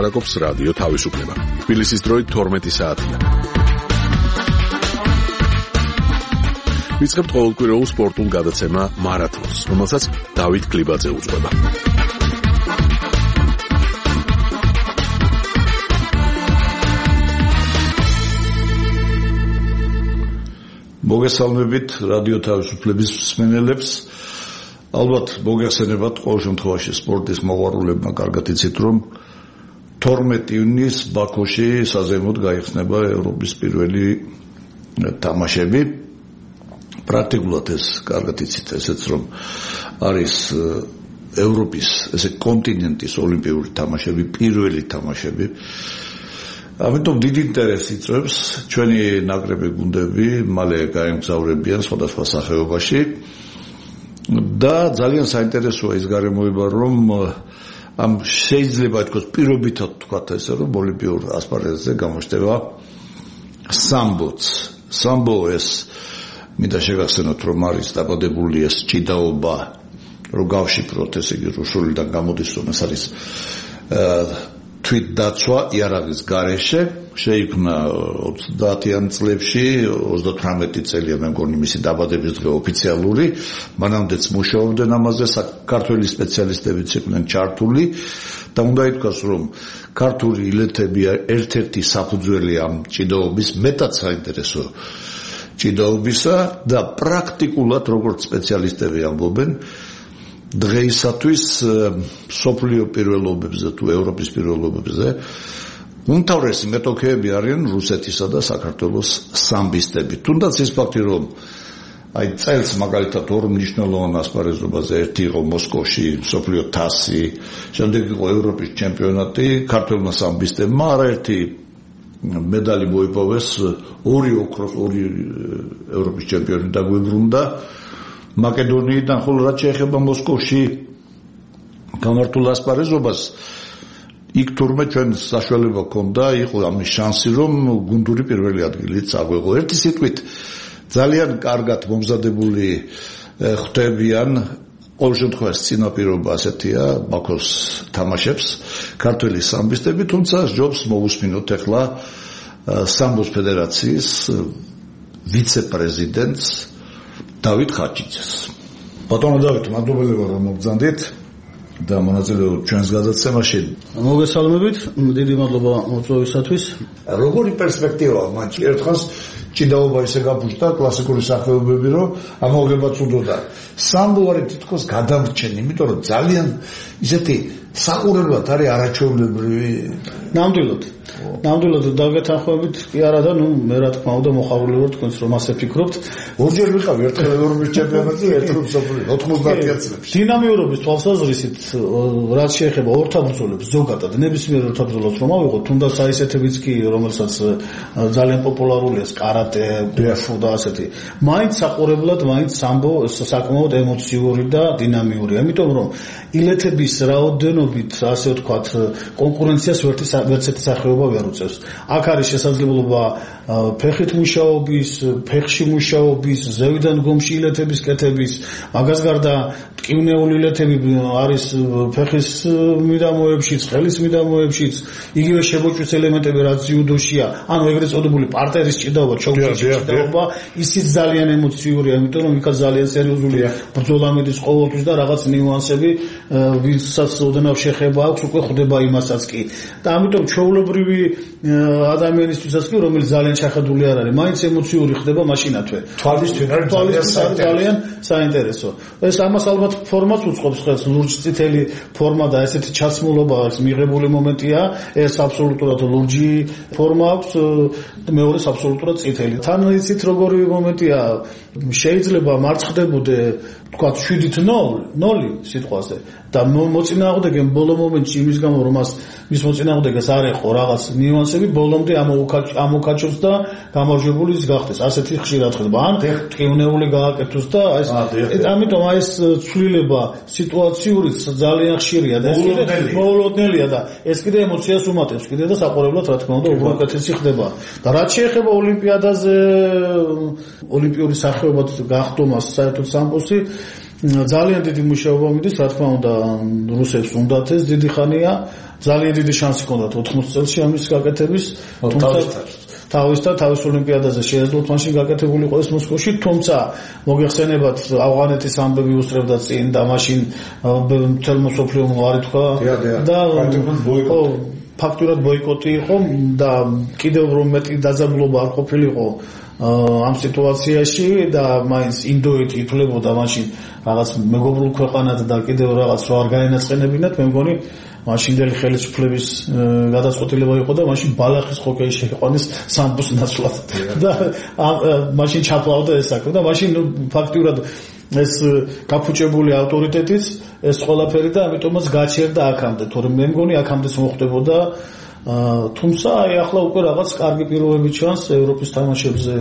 ლაპარაკობს რადიო თავისუფლება. თბილისის დროით 12 საათია. ვიწყებთ ყოველკვირეულ სპორტულ გადაცემა მარათონს, რომელსაც დავით გლიბაძე უძღვება. მოგესალმებით რადიო თავისუფლების მსმენელებს. ალბათ მოგეხსენებათ ყოველ შემთხვევაში სპორტის მოყვარულებმა კარგად იცით, რომ 12 ივნისს ბაქოში საზეიმოდ გაიხსნება ევროპის პირველი თამაშები. პრაქტიკულად ეს კარგად იცით, ესეც რომ არის ევროპის ესე კონტინენტის ოლიმპიური თამაშები, პირველი თამაშები. ამიტომ დიდი ინტერესი იწვევს ჩვენი ნაკრები გუნდები მალე გაემგზავრებიან სხვადასხვა სახეობაში და ძალიან საინტერესოა ის გარემოება რომ ამ შეიძლება ითქვას პირობითად თქვათ ესე რომ ოლიმპიურ ასპარეზზე გამოჩნდება სამბო ეს მინდა შეგახსენოთ რომ არის დაბადებული ეს ჭიდაობა რომ გავშიფროთ ესე იგი რუსულიდან გამოდის რომ ეს არის თვით დაცვა იარაღის გარეშე შეიქმნა 30-იან წლებში 38 წელია მე მგონი მისი დაბადების დღე ოფიციალური მანამდეც მუშაობდნენ ამაზე საქართველოს სპეციალისტებიც იყვნენ ჩართული და უნდა ითქვას რომ ქართული ილეთები ერთ-ერთი საფუძველი ამ ჭიდაობის მეტად საინტერესო ჭიდაობისა და პრაქტიკულად როგორც სპეციალისტები ამბობენ დღეისათვის სოფლიო პირველობებზე თუ ევროპის პირველობებზე უმთავრესი მეტოქეები არიან რუსეთისა და საქართველოს სამბისტები. თუნდაც ის ფაქტი რომ აი წელს მაგალითად ორ მნიშვნელოვან ასპარეზობაზე ერთი იყო მოსკოვში სოფლიო თასი, შემდეგ იყო ევროპის ჩემპიონატი, ქართველმა სამბისტებმა არაერთი მედალი მოიპოვეს, ორი ევროპის ჩემპიონი დაგვიბრუნდა მაკედონიიდან, ხოლო რაც შეეხება მოსკოვში გამართულ ასპარეზობას, იქ თურმე ჩვენ საშუალება ჰქონდა, იყო ამის შანსი, რომ გუნდური პირველი ადგილით წაგვეღო. ერთი სიტყვით, ძალიან კარგად მომზადებული ხვდებიან, ყოველ შემთხვევაში წინაპირობა ასეთია ბაქოს თამაშებს, ქართველი სამბისტები, თუმცა ჯობს მოვუსმინოთ ახლა სამბოს ფედერაციის ვიცე-პრეზიდენტს დავით ხაჩიძეს. ბატონო დავით, მადლობა რომ მოგზანდით და მონაწილეობთ ჩვენს გადაცემაში. მოგესალმებით, დიდი მადლობა მოწვევისათვის. როგორი პერსპექტივაა მათი? ერთხანს ჭიდაობა ისე გაფუჭდა კლასიკური სახეობები, რომ ამოღებაც უდოდა. სამბო არის თითქოს გადამრჩენი, იმიტომ რომ ძალიან ისეთი საყურებლად არის არაჩვეულებრივი. ნამდვილად დაგეთანხმებით კი არა და მე რა თქმა უნდა მოხარული ვარ თქვენს რომ ასე ფიქრობთ. ორჯერ ვიყავი, ერთხელ ევროპის ჩემპიონატზე, ერთხელ სოფლიო 90-იან წლებში. დინამიურობის თვალსაზრისით რაც შეეხება ორთაბრძოლებს ზოგადად ნებისმიერ ორთაბრძოლას რომ ავიღოთ, თუნდაც ისეთებიც კი რომელსაც ძალიან პოპულარულია კარატე, გუნდ და ასეთი. მაინც საყურებლად, მაინც სამბო საკმაოდ ემოციური და დინამიურია, იმიტომ რომ ილეთების რაოდენობით, ასე ვთქვათ, კონკურენციას ვერცერთი სახეობა ვერ უწევს. აქ არის შესაძლებლობა ფეხით მუშაობის, ფეხში მუშაობის, ზევიდან გომში ილეთების კეთების, მაგას გარდა ტკივნეული ილეთები არის ფეხის მიდამოებშიც, ხელის მიდამოებშიც, იგივე შებოჭვის ელემენტები რაც ძიუდოშია, ანუ ეგრეთ წოდებული პარტერის ჭიდაობა, ჩოგჩის ჭიდაობა, ისიც ძალიან ემოციურია, იმიტომ რომ იქაც ძალიან სერიოზულია ბრძოლა მიდის ყოველთვის და რაღაც ნიუანსები ვისაც ოდნავ შეხება აქვს, უკვე ხვდება იმასაც კი. და ამიტომ ჩვეულებრივი ადამიანისთვისაც კი, რომელიც ძალიან ჩახედული არ არის, მაინც ემოციური ხდება მაშინათვე. თვალისთვის არის ძალიან საინტერესო. ეს ამას ალბათ ფორმას უწყობს ხელს, ლურჯ წითელი ფორმა და ესეთი ჩაცმულობა არის მიღებული მომენტია, ეს აბსოლუტურად ლურჯი ფორმა აქვს, მეორეს აბსოლუტურად წითელი. თან იცით როგორი მომენტია, შეიძლება მარცხდებოდე, თქვათ 7-0 სიტყვაზე და მოწინააღმდეგე ბოლო მომენტში იმის გამო რომ მის მოწინააღმდეგეს არ ეხო რაღაც ნიუანსები ბოლომდე ამოკაჩოს და გამარჯვებული ის გახდეს. ასეთი ხშირად ხდება. ან ტკივნეული გააკეთოს და ამიტომ ეს ცვლილება სიტუაციურიც ძალიან ხშირია და მოულოდნელია და ეს კიდე ემოციას უმატებს კიდე და საყურებლად რა თქმა უნდა უკეთესი ხდება. და რაც შეეხება ოლიმპიადაზე ოლიმპიური სახეობად გახდომას საერთოდ სამბოსი ძალიან დიდი მუშაობა მიდის, რა თქმა უნდა, რუსებს უნდათ ეს დიდი ხანია ძალიან დიდი შანსი ჰქონდათ 80 წელს ამის გაკეთების, თუმცა თავის ოლიმპიადაზე შეეძლოთ მაშინ გაკეთებული იყო ეს მოსკოვში, თუმცა მოგეხსენებათ ავღანეთის ამბები უსწრებდა წინ და მაშინ მთელ მსოფლიომ არ ითქვა და ფაქტურად ბოიკოტი იყო და კიდევ რომ მეტი დაძაბულობა არ ყოფილიყო ამ სიტუაციაში და მაინც ინდოეთი ითვლებოდა მაშინ რაღაც მეგობრულ ქვეყანად და კიდევ რაღაც რო არ გაენაწყენებინათ, მე მგონი მაშინდელი ხელისუფლების გადაწყვეტილება იყო და მაშინ ბალახის ჰოკეი შეიყვანეს სამბოს ნაცვლად და მაშინ ჩაფლავდა ეს საქმე და მაშინ ფაქტურად ეს გაფუჭებული ავტორიტეტიც ეს ყველაფერი და ამიტომაც გაჩერდა აქამდე, თორემ მე მგონი აქამდეც მოხდებოდა თუმცა აი ახლა უკვე რაღაც კარგი პირობები ჩანს ევროპის თამაშებზე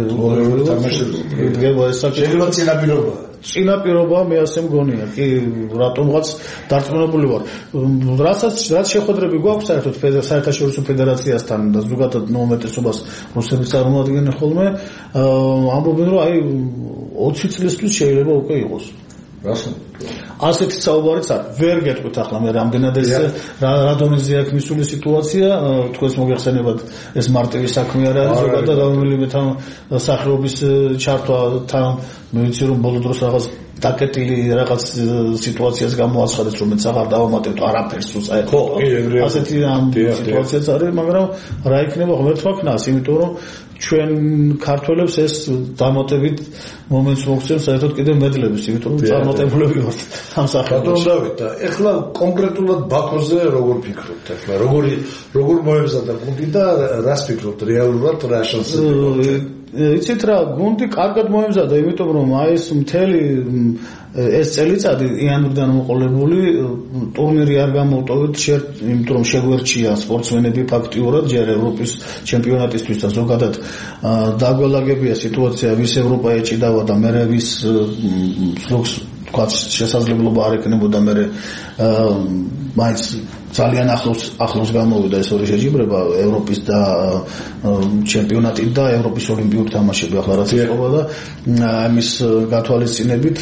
წინაპირობა მე ასე მგონია კი რატომღაც დარწმუნებული ვარ რაც შეხვედრები გვაქვს საერთოდ საერთაშორისო ფედერაციასთან და ზოგადად უმეტესობას რუსები წარმოადგენენ ხოლმე ამბობენ რომ აი 20 წლისთვის შეიძლება უკვე იყოს ასეთი საუბარიც არ ვერ გეტყვით ახლა მე რამდენად ეს რადონეზე აქვს მისული სიტუაცია თქვენს მოგეხსენებათ ეს მარტივი საქმე არ არის ზოგადად რომელიმე სახეობის ჩართვა თან მე ვიცი რომ ბოლო დროს რაღაც დაკეტილი რაღაც სიტუაციას გამოაცხადეს რომელიც აღარ დავამატებთ არაფერს თუ საერთოდ ასეთი სიტუაციაც არის მაგრამ რა იქნება ღმერთმა ქნას იმიტომ რომ ჩვენ ქართველებს ეს დამატებით მომენტს მოგცემს საერთოდ კიდევ მედლების იმიტომ რომ წარმატებულები ვართ ამ სახელმწიფოში. დავით და ეხლა კონკრეტულად ბაქოზე როგორ ფიქრობთ ეხლა როგორ მოემზადა გუნდი და რას ფიქრობთ რეალურად რა შანსები იცით რა გუნდი კარგად მოემზადა იმიტომ რომ აი ეს მთელი ეს წელიწადი იანვრიდან მოყოლებული ტურნირი არ გამოვტოვეთ იმიტომ რომ შეგვერჩია სპორტსმენები ფაქტიურად ჯერ ევროპის ჩემპიონატისთვის და ზოგადად დაგველაგებია სიტუაცია ვის ევროპა ეჭიდავა და მე ვის ფლუქს თქვა შესაძლებლობა არ ეკნებოდა მე მაინც ძალიან ახლოს გამოვიდა ეს ორი შეჯიბრება ევროპის და ჩემპიონატი და ევროპის ოლიმპიური თამაშები ახლა რაც იწყება და ამის გათვალისწინებით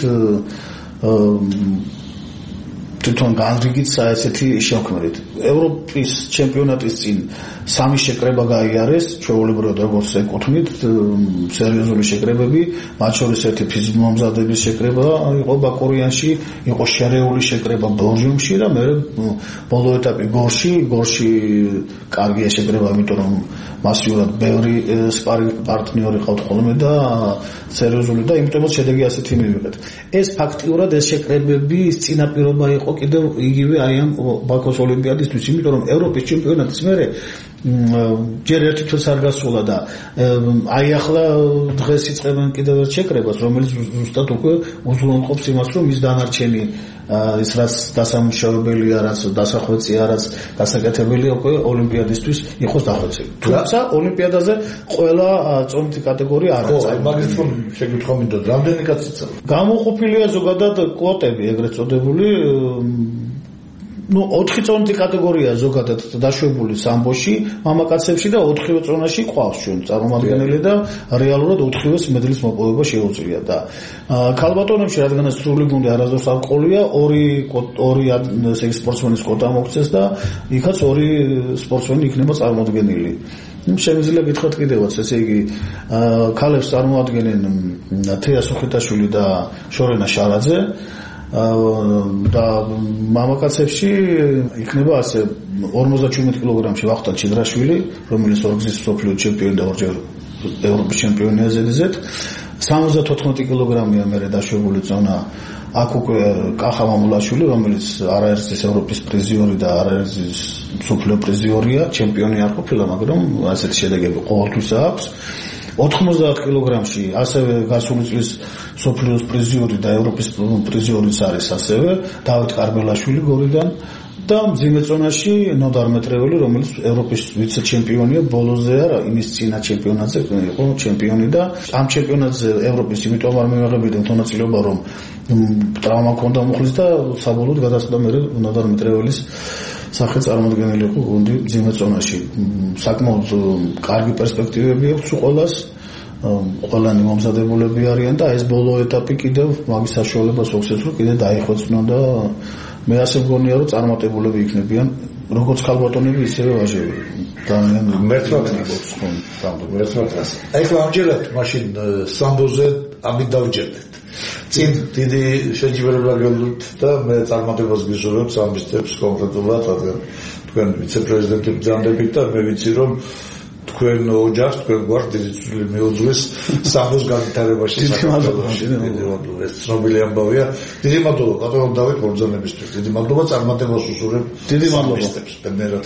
თვითონ განრიგით საერთეთი შექმნით ევროპის ჩემპიონატის წინ 3 შეკრება გაიარეს ჩვეულებრივად როგორც ეკუთვნით სერიოზული შეკრებები მათ შორის ერთი ფიზიკური მომზადების შეკრება იყო ბაკურიანში იყო შერეული შეკრება ბორჟომში და მე ბოლო ეტაპი გორში კარგია შეკრება იმიტომ რომ მასიურად ბევრი სპარინგ პარტნიორი ყავთ ხოლმე და სერიოზული და იმიტომაც შედეგი ასეთი მივიღეთ ეს ფაქტიურად ეს შეკრებები წინაპირობა იყო კიდევ იგივე აი ამ ბაქოს ოლიმპიადისთვის იმიტომ რომ ევროპის ჩემპიონატის მერე ჯერ ერთი თვეც არ გასულა და აი ახლა დღეს იწყებენ კიდევ ერთ შეკრებას რომელიც ზუსტად უკვე უზრუნველყოფს იმას რომ ის დანარჩენი ის რაც დასამუშავებელია რაც დასახვეწია რაც დასაკეთებელია უკვე ოლიმპიადისთვის იყოს დახვეწილი თუმცა ოლიმპიადაზე ყველა წონითი კატეგორია არ არის მაგის რომ შეგვითხრა მინდა რამდენი კაცი გამოყოფილია ზოგადად კვოტები ეგრეთ წოდებული 4 წონითი კატეგორია ზოგადად დაშვებული სამბოში, მამაკაცებში და 4 წონაში ყავს ჩვენ წარმომადგენელი და რეალურად 4-ვეს მედლის მოპოვება შეუძლია და ქალბატონებში რადგანაც სრული გუნდი არასდროს არ ყოლია, 2 ესე იგი სპორტსმენის კვოტა მოგცეს და იქაც 2 სპორტსმენი იქნება წარმოადგენელი. შემიძლია გითხრათ კიდევაც, ესე იგი ქალებს წარმოადგენენ თეა სუხეტაშვილი და შორენა შარაძე და მამაკაცებში იქნება ასე 57 კილოგრამში ვახტანგ ჩიდრაშვილი, რომელიც ორგზის მსოფლიო ჩემპიონი და ორჯერ ევროპის ჩემპიონია ზედიზედ. 74 კილოგრამია მერე დაშვებული წონა აქ უკვე კახა მამულაშვილი, რომელიც არაერთის ევროპის პრიზიორი და არაერთის მსოფლიო პრიზიორია, ჩემპიონი არ ყოფილა, მაგრამ ასეთი შედეგები ყოველთვის აქვს. 90 კილოგრამში ასევე გასული წლის სოფლიოს პრიზიორი და ევროპის პრიზიორიც არის ასევე დავით კარბელაშვილი გორიდან და მძიმე წონაში ნოდარ მეტრეველი რომელიც ევროპის ვიცე-ჩემპიონია ბოლოზე არა იმის წინა ჩემპიონატზე იყო ჩემპიონი და ამ ჩემპიონატზე ევროპის იმიტომ არ მივაღებია მონაწილეობა რომ ტრავმა ჰქონდა მუხლის და საბოლოოდ გადასცდა მე ნოდარ მეტრეველის სახე წარმოადგენელი იყო გუნდი მძიმე წონაში საკმაოდ კარგი პერსპექტივები აქვს ყველას ყველანი მომზადებულები არიან და ეს ბოლო ეტაპი კიდევ მაგის საშუალებას ოქცეს რომ კიდე დაიხვეწნონ და მე ასე მგონია რომ წარმატებულები იქნებიან როგორც ქალბატონები, ისევე ვაჟები. ძალიან მერცმაკრას. აი ხო ამჯერად მაშინ სამბოზე ამით დავჯერდეთ. წინ დიდი შეჯიბრება გელდით და მე წარმატებას გისურვებ სამბისტებს კონკრეტულად, რადგან თქვენ ვიცე-პრეზიდენტი ბრძანდებით და მე ვიცი რომ თქვენ ოჯახს თქვენ გვარ დიდი წვლილი მიუძღვის სამბოს განვითარებაში. დიდი მადლობა. ეს ცნობილი ამბავია. დიდი მადლობა ბატონო დავით ბრძანებისთვის. დიდი მადლობა წარმატებას უსურვებ. დიდი მადლობა ბედნიერად.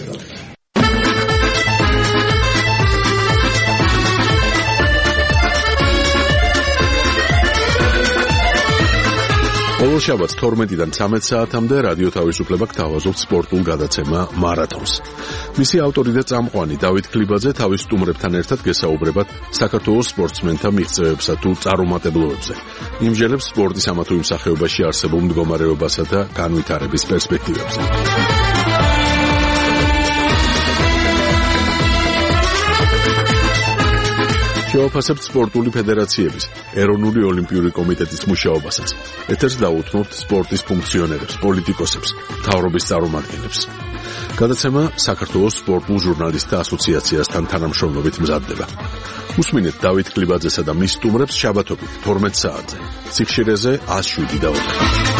ყოველ შაბათს 12-დან 13 საათამდე რადიო თავისუფლება გთავაზობთ სპორტულ გადაცემა მარათონს. მისი ავტორი და წამყვანი დავით კლიბაძე თავის სტუმრებთან ერთად გესაუბრებათ საქართველოს სპორტსმენთა მიღწევებსა თუ წარუმატებლობებზე. იმჟელებს სპორტის ამა თუ იმ სახეობაში არსებულ მდგომარეობასა და განვითარების პერსპექტივებზე. შევაფასებთ სპორტული ფედერაციების, ეროვნული ოლიმპიური კომიტეტის მუშაობასაც. ეთერს დაუთმობთ სპორტის ფუნქციონერებს, პოლიტიკოსებს, მთავრობის წარმომადგენლებს. გადაცემა საქართველოს სპორტულ ჟურნალისტთა ასოციაციასთან თანამშრომლობით მზადდება. უსმინეთ დავით კლიბაძესა და მის სტუმრებს შაბათობით 12 საათზე. სიხშირეზე 107 და 4.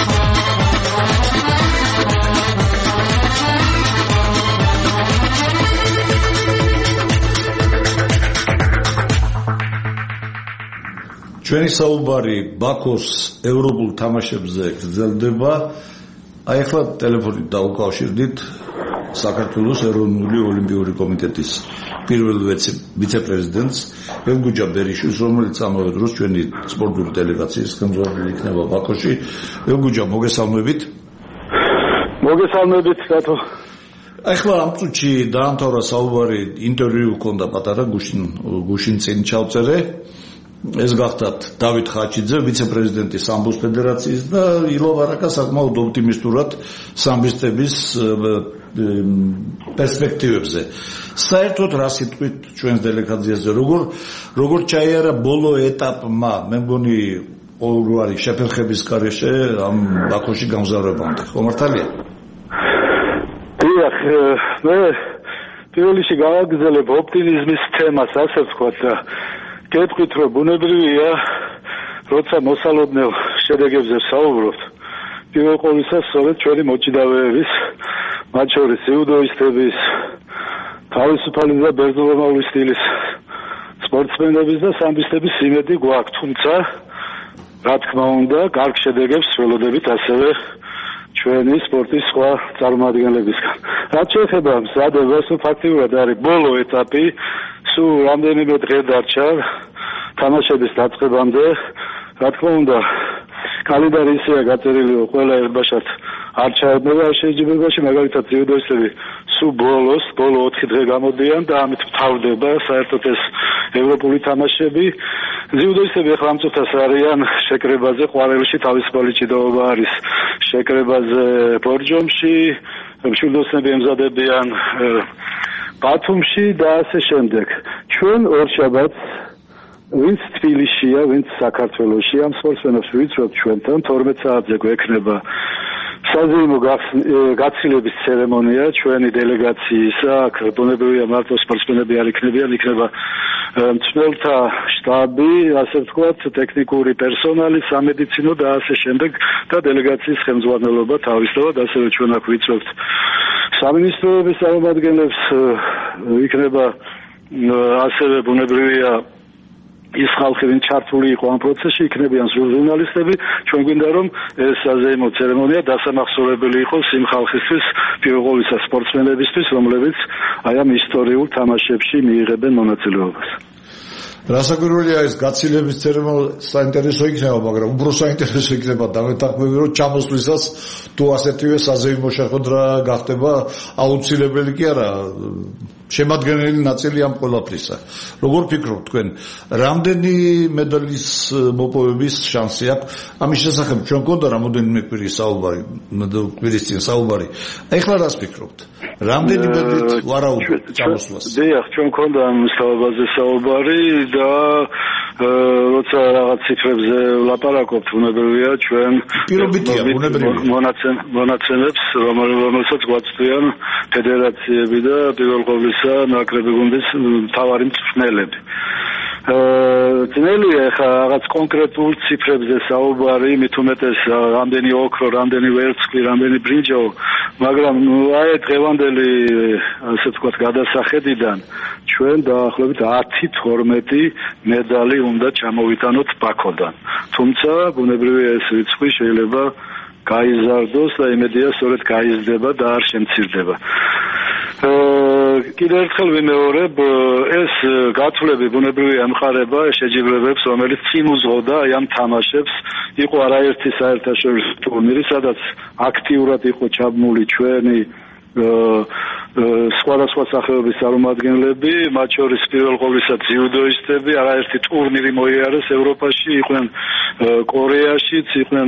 ჩვენი საუბარი ბაქოს ევროპულ თამაშებზე გრძელდება. აი ახლა ტელეფონით დაუკავშირდით საქართველოს ეროვნული ოლიმპიური კომიტეტის პირველ ვიცე-პრეზიდენტს ელგუჯა ბერიშვილს, რომელიც ამავე დროს ჩვენი სპორტული დელეგაციის ხელმძღვანელი იქნება ბაქოში. ელგუჯა, მოგესალმებით. მოგესალმებით, რატო? ახლა ამ წუთში დაამთავრა საუბარი, ინტერვიუ ჰქონდა პატარა გუშინ წინ ჩავწერე. ეს გახდათ დავით ხაჩიძე, ვიცე-პრეზიდენტი სამბოს ფედერაციის და ილო ვარაკა საკმაოდ ოპტიმისტურად სამბისტების პერსპექტივებზე. საერთოდ რა სიტყვით ჩვენს დელეგაციაზე, როგორ ჩაიარა ბოლო ეტაპმა, მე მგონი ყოველგვარი შეფერხების გარეშე ამ ბაქოში გამგზავრებამდე, ხო მართალია? დიახ, მე პირველ რიგში გავაგრძელებ ოპტიმიზმის თემას, ასე ვთქვათ და გეტყვით, რომ ბუნებრივია, როცა მოსალოდნელ შედეგებზე ვსაუბრობთ, პირველ ყოვლისა სწორედ ჩვენი მოჭიდავეების, მათ შორის იუდოისტების, თავისუფალი და ბერძნულოვანი სტილის სპორტსმენების და სამბისტების იმედი გვაქვს, თუმცა რა თქმა უნდა, კარგ შედეგებს ველოდებით ასევე ჩვენი სპორტის სხვა წარმომადგენლებისგან. რაც შეეხება მზადებას, ფაქტიურად არის ბოლო ეტაპი, სულ რამდენიმე დღე დარჩა თამაშების დაწყებამდე. რა თქმა უნდა, კალენდარი ისეა გაწერილი, რომ ყველა ერბაშად არ ჩაებდება შეჯიბრებაში, მაგალითად იუდოისტები სულ ბოლო 4 დღე გამოდიან და ამით მთავრდება საერთოდ ეს ევროპული თამაშები. იუდოისტები ახლა ამ წუთას არიან შეკრებაზე, ყვარელში თავისუფალი ჭიდაობა არის შეკრებაზე ბორჯომში, მშვილდოსნები ემზადებიან ბათუმში და ასე შემდეგ. ჩვენ ორ შაბათს ვინც თბილისშია, ვინც საქართველოში, ამ სპორტსმენებს ვიცნობ ჩვენთან 12 საათზე გვექნება საზეიმო გაცილების ცერემონია ჩვენი დელეგაციის აქ ბუნებრივია მარტო სპორტსმენები არ იქნებიან, იქნება მწვრთნელთა შტაბი, ასე ვთქვათ, ტექნიკური პერსონალი, სამედიცინო და ასე შემდეგ და დელეგაციის ხელმძღვანელობა თავისთავად, ასევე ჩვენ აქ ვიცნობთ სამინისტროების წარმომადგენლებს, იქნება ასევე ბუნებრივია ის ხალხი, ვინც ჩართული იყო ამ პროცესში, იქნებიან ჟურნალისტები. ჩვენ გვინდა რომ ეს საზეიმო ცერემონია დასამახსოვრებელი იყოს იმ ხალხისთვის, პირველ ყოვლისა სპორტსმენებისთვის, რომლებიც აი ამ ისტორიულ თამაშებში მიიღებენ მონაწილეობას. რასაკვირველია ეს გაცილების ცერემონია საინტერესო იქნება, მაგრამ უფრო საინტერესო იქნება დამეთანხმები, რომ ჩამოსვლისას თუ ასეთივე საზეიმო შეხვედრა გახდება აუცილებელი კი არა, შემადგენელი ნაწილი ამ ყველაფრისა. როგორ ფიქრობთ თქვენ, რამდენი მედალის მოპოვების შანსი აქვს? ამის შესახებ ჩვენ გქონდა რამოდენიმე კვირის წინ საუბარი. ეხლა რას ფიქრობთ? რამდენი მედლით ვარაუდობთ ჩამოსვლას? დიახ, ჩვენ გქონდა ამ საუბარზე საუბარი და როცა რაღაც ციფრებზე ვლაპარაკობთ, ბუნებრივია ჩვენ მონაცემებს, რომელსაც გვაწვდიან ფედერაციები და პირველ ყოვლისა ნაკრები გუნდის მთავარი მწვრთნელები. ძნელია ხა რაღაც კონკრეტულ ციფრებზე საუბარი, მით უმეტეს რამდენი ოქრო, რამდენი ვერცხლი, რამდენი ბრინჯაო, მაგრამ აი დღევანდელი ასე ვთქვათ გადასახედიდან ჩვენ დაახლოებით 10-12 მედალი უნდა ჩამოვიტანოთ ბაქოდან. თუმცა ბუნებრივია ეს რიცხვი შეიძლება გაიზარდოს და იმედია სწორედ გაიზრდება და არ შემცირდება. კიდევ ერთხელ ვიმეორებ, ეს გათვლები ბუნებრივია ემყარება შეჯიბრებებს, რომელიც წინ უძღოდა ამ თამაშებს. იყო არაერთი საერთაშორისო ტურნირი, სადაც აქტიურად იყო ჩაბმული ჩვენი სხვადასხვა სახეობის წარმომადგენლები, მათ შორის პირველ ყოვლისა ძიუდოისტები, არაერთი ტურნირი მოიარეს ევროპაში, იყვნენ კორეაშიც, იყვნენ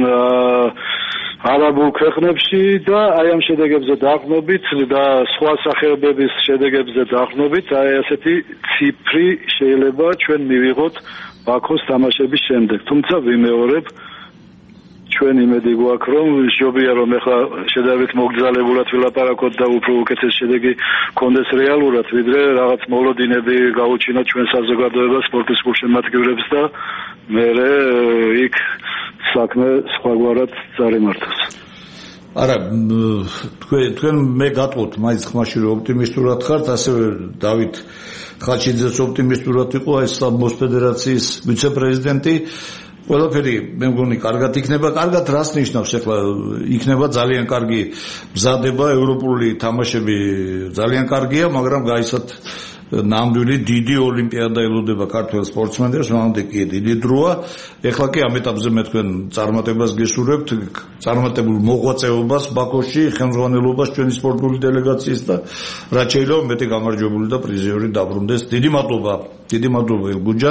არაბულ ქვეყნებში და აი ამ შედეგებზე დაყრდნობით და სხვა სახეობების შედეგებზე დაყრდნობით, აი ასეთი ციფრი შეიძლება ჩვენ მივიღოთ ბაქოს თამაშების შემდეგ. თუმცა ვიმეორებ, ჩვენ იმედი გვაქვს, რომ შობია რომ ეხლა შედარებით მოგძალებულად ვილაპარაკოთ და უფრო უკეთეს შედეგი გქონდეს რეალურად, ვიდრე რაღაც მოლოდინები გაუჩინოთ ჩვენ საზოგადოებას, სპორტის გულშემატკივრებს და მერე იქ საქმე სხვაგვარად წარიმართოს. არა, თქვენ მე გატყობთ მაინც ხმაში რომ ოპტიმისტურად ხართ, ასევე დავით ხაჩიძეც ოპტიმისტურად იყო, ეს სამბოს ფედერაციის ვიცე-პრეზიდენტი. ყველაფერი მე მგონი კარგად იქნება. კარგად რას ნიშნავს ახლა? იქნება ძალიან კარგი მზადება, ევროპული თამაშები ძალიან კარგია, მაგრამ გაიცათ ნამდვილი დიდი ოლიმპიადა ელოდება ქართველ სპორტსმენებს, მანამდე კი დიდი დროა. ეხლა კი ამ ეტაპზე მე თქვენ წარმატებას გესურვებთ, წარმატებულ მოღვაწეობას ბაქოში, ხელმძღვანელობას ჩვენი სპორტული დელეგაციის და რაც შეიძლება მეტი გამარჯვებული და პრიზიორი დაბრუნდეს. დიდი მადლობა ელგუჯა.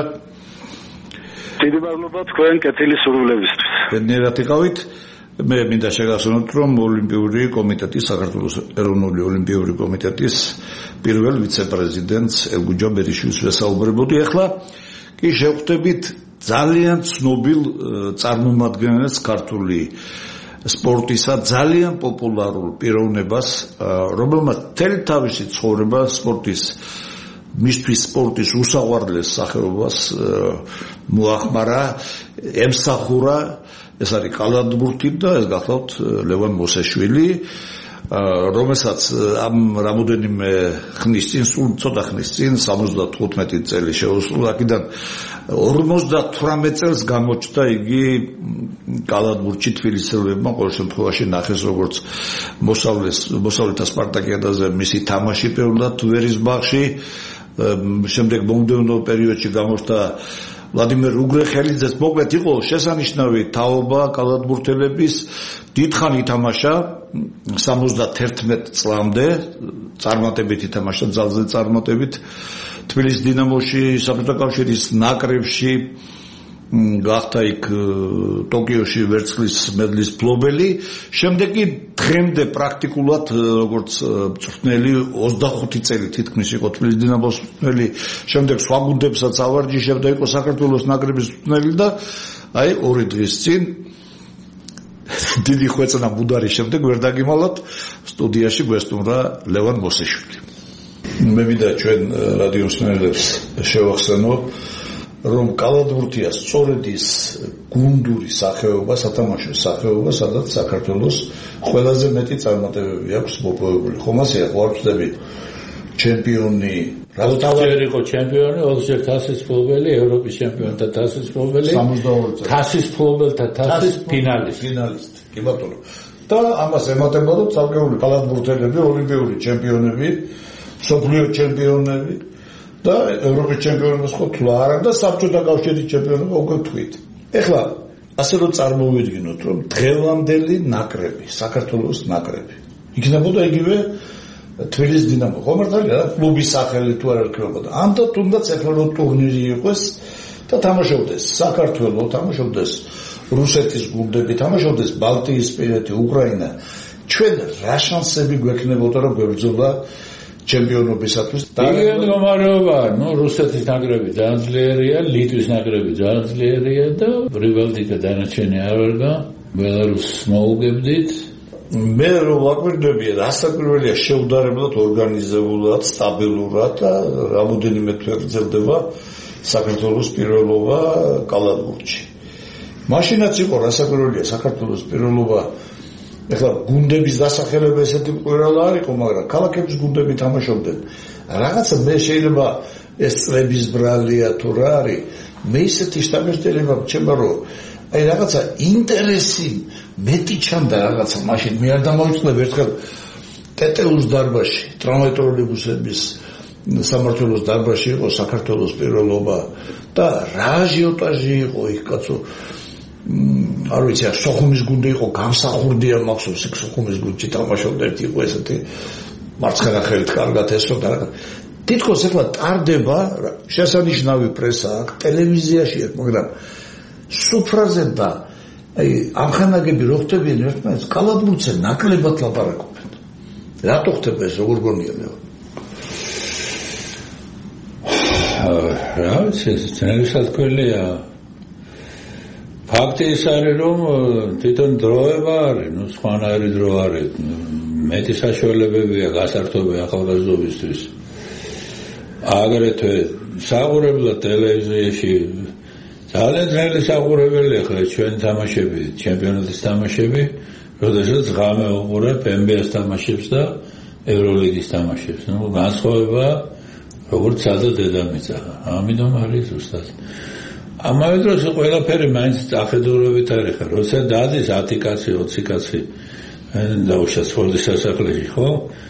დიდი მადლობა თქვენ კეთილი სურვილებისთვის. ბედნიერად იყავით. მე მინდა შეგახსენოთ, რომ ოლიმპიური კომიტეტის, საქართველოს ეროვნული ოლიმპიური კომიტეტის პირველ ვიცე-პრეზიდენტს ელგუჯა ბერიშვილს ვესაუბრებოდი. ახლა კი შევხვდებით ძალიან ცნობილ წარმომადგენელს ქართული სპორტისა, ძალიან პოპულარულ პიროვნებას, რომელმაც მთელი თავისი ცხოვრება მისთვის სპორტის უსაყვარლეს სახეობას მოახმარა, ემსახურა. ეს არის კალათბურთი და ეს გახლავთ ლევან მოსეშვილი, რომელსაც ამ რამოდენიმე ხნის წინ, სულ ცოტა ხნის წინ, 75 წელი შეუსრულა, აქედან 58 წელს გამოჩნდა იგი კალათბურთში თბილისელებმა ყოველ შემთხვევაში ნახეს, როგორც მოსავლეთა სპარტაკიადაზე მისი თამაში პირველად ვერისბახში, შემდეგ მომდევნო პერიოდში გამოჩნდა ვლადიმერ უგრეხელიძეს. მოკლედ იყო შესანიშნავი თაობა კალათბურთელების, დიდხანი ითამაშა 71 წლამდე, წარმატებით ითამაშა, ძალზე წარმატებით თბილისის დინამოში, საბჭოთა კავშირის ნაკრებში, გახდა იქ ტოკიოში ვერცხლის მედლის მფლობელი. შემდეგ კი დღემდე პრაქტიკულად როგორც მწვრთნელი 25 წელი თითქმის იყო თბილისის დინამოს მწვრთნელი, შემდეგ სხვა გუნდებსაც ავარჯიშებდა, იყო საქართველოს ნაკრების მწვრთნელი და აი 2 დღის წინ დიდი ხვეწნა მუდარის შემდეგ ვერ დაგიმალავთ, სტუდიაში გვესტუმრა ლევან მოსეშვილი. მე მინდა ჩვენ რადიო მსმენელებს შევახსენო, რომ კალათბურთია სწორედ ის გუნდური სახეობა, სათამაშო სახეობა, სადაც საქართველოს ყველაზე მეტი წარმატებები აქვს მოპოვებული. ხომ ასეა, ხო არ ვწდები ჩემპიონი, რადგან იყო ჩემპიონი, 20 თასის მფლობელი, ევროპის ჩემპიონთა თასის მფლობელი, 62 თასის მფლობელთა თასის ფინალისტი. კი ბატონო. და ამას ემატება, რომ ცალკეული კალათბურთელები, ოლიმპიური ჩემპიონები, მსოფლიო ჩემპიონები და ევროპის ჩემპიონობას ხო თუ არა და საბჭოთა კავშირის ჩემპიონობა უკვე თქვით. ეხლა ასე რომ წარმოვიდგინოთ, რომ დღევანდელი ნაკრები, საქართველოს ნაკრები იქნებოდა იგივე თბილისის დინამო, ხო მართალია, კლუბის სახელი თუ არ ერქვებოდა. ამდენ თუნდაც ეხლა რომ ტურნირი იყოს და თამაშობდეს საქართველო, თამაშობდეს რუსეთის გუნდები, თამაშობდეს ბალტიისპირეთი, უკრაინა, ჩვენ რა შანსები გვექნებოდა რომ გვებრძოლა ჩემპიონობისათვის. იგივე მდგომარეობა, რუსეთის ნაკრები ძალიან ძლიერია, ლიტვის ნაკრები ძალიან ძლიერია და რივალდიკა დანარჩენი არ ვარგა, ბელარუსს მოუგებდით. მე რომ ვაკვირდებია, დასაკვირველია შეუდარებლად ორგანიზებულად, სტაბილურად და რამოდენიმე თვე გრძელდება საქართველოს პირველობა კალათბურთში. მაშინაც იყო დასაკვირველია საქართველოს პირველობა. ეხლა გუნდების დასახელება ესეთი ყველა არ იყო, მაგრამ ქალაქების გუნდები თამაშობდნენ. რაღაცა მე შეიძლება ეს წლების ბრალია თუ რა არის, მე ისეთი შთაბეჭდილება მჩება, რომ აი რაღაცა ინტერესი მეტი ჩანდა რაღაცა მაშინ. მე არ დამოვიწყდები ერთხელ ტეტეუს დარბაზში, ტრამვატროლეიბუსების სამმართველოს დარბაზში იყო საქართველოს პირველობა და რა აჟიოტაჟი იყო იქ კაცო. არ ვიცი, სოხუმის გუნდი იყო, გამსახურდია მახსოვს, იქ სოხუმის გუნდში თამაშობდა ერთი იყო ესეთი მარცხენა ხელით კარგად ესწოდა რა. თითქოს ეხლა ტარდება, შესანიშნავი პრესა აქვს, ტელევიზიაში აქვს, მაგრამ სუფრაზე და აი ამხანაგები რო ხდებიან ერთმანეთს, კალათბურთზე ნაკლებად ლაპარაკობენ. რატო ხდება ეს, როგორ გონია მე? რა ვიცი, ძნელსათქველია. ფაქტი ის არის, რომ თვითონ დროება არის, სხვანაირი დრო არის. მეტი საშუალებებია გასართობი ახალგაზრდობისთვის. აგრეთვე საყურებლად ტელევიზიაში ძალიან ძნელი საყურებელია ხა ჩვენ თამაშები, ჩემპიონატის თამაშები, როდესაც ღამე უყურებ NBA-ს თამაშებს და ევროლიგის თამაშებს. განსხვავება როგორც სადა დედამიწა. ამიტომ არის ზუსტად. ამავე დროს ყველაფერი მაინც ახედურებით არის ხა, როცა დადის 10 კაცი, 20 კაცი დაუშვა სპორტის სასახლეში, ხო?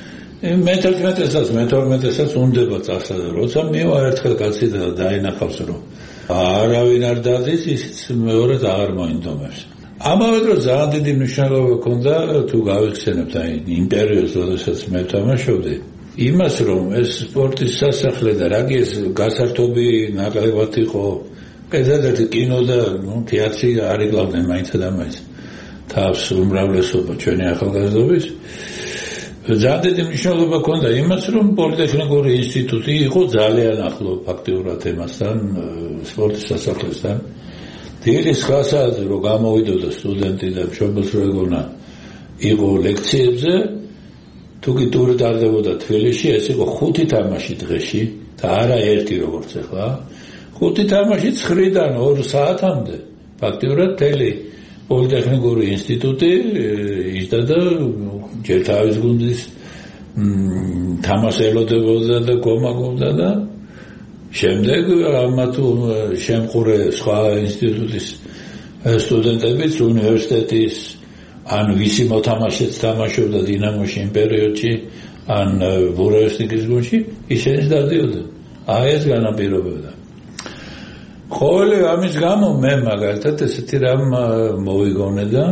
მე-11-საც უნდება წასვლა და როცა მივა ერთხელ კაცი და დაინახავს, რომ არავინ არ დადის, ისიც მეორედ აღარ მოინდომებს. ამავე დროს ძალიან დიდი მნიშვნელობა ჰქონდა თუ გავიხსენებთ აი იმ პერიოდს, როდესაც მე ვთამაშობდი, იმას რომ ეს სპორტის სასახლე და რაგი ეს გასართობი ნაკლებად იყო. Ezerti kino da teatri არ იკლავდნენ მაინცა და მაინც თავს უმრავლესობა ჩვენი ახალგაზრდობის. ძალიან დიდი მნიშვნელობა ჰქონდა იმას, რომ პოლიტექნიკური ინსტიტუტი იყო ძალიან ახლო ფაქტიურად ემასთან, სპორტის სასახლესთან. დილის 9-ზე რომ გამოვიდოდა სტუდენტი და მშობელს რო ეგონა იყო ლექციებზე, თუ კი ტური ტარდებოდა თბილისში, ეს იყო 5 თამაში დღეში და არა ერთი როგორც ახლა. 5 თამაში 9-დან 2 საათამდე ფაქტიურად თელი პოლიტექნიკური ინსტიტუტი იჯდა და ჯერ თავის გუნდის თამაში ელოდებოდა და გომაგობდა და შემდეგ ამათ შემყურე სხვა ინსტიტუტის სტუდენტებიც უნივერსიტეტის ან ვისი მოთამაშეც თამაშობდა დინამოში იმ პერიოდში ან ბურევსტიკის გუნდში ისინი დადიოდა. აი ეს განაპირობებდა. ყოველი ამის გამო მე მაგალითად ესეთი რამ მოვიგონე და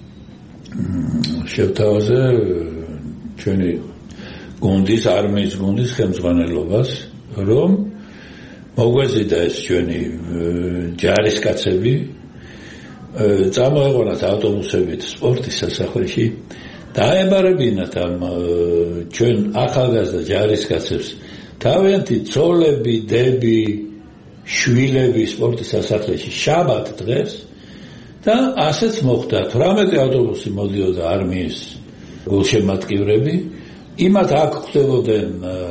შევთავაზე ჩვენი გუნდის არმიის გუნდის ხელმძღვანელობას რომ მოგვეზიდა ეს ჩვენი ჯარისკაცები წამოეყოლათ ავტობუსებით სპორტის სასახლეში დაებარებინათ ამ ჩვენ ახალგაზრდა ჯარისკაცებს თავიანთი ცოლები, დები შვილები სპორტის სასახლეში შაბათ დღეს და ასეც მოხდა 18 ავტობუსი მოდიოდა არმიის გულშემატკივრები იმათ აქ ხდებოდნენ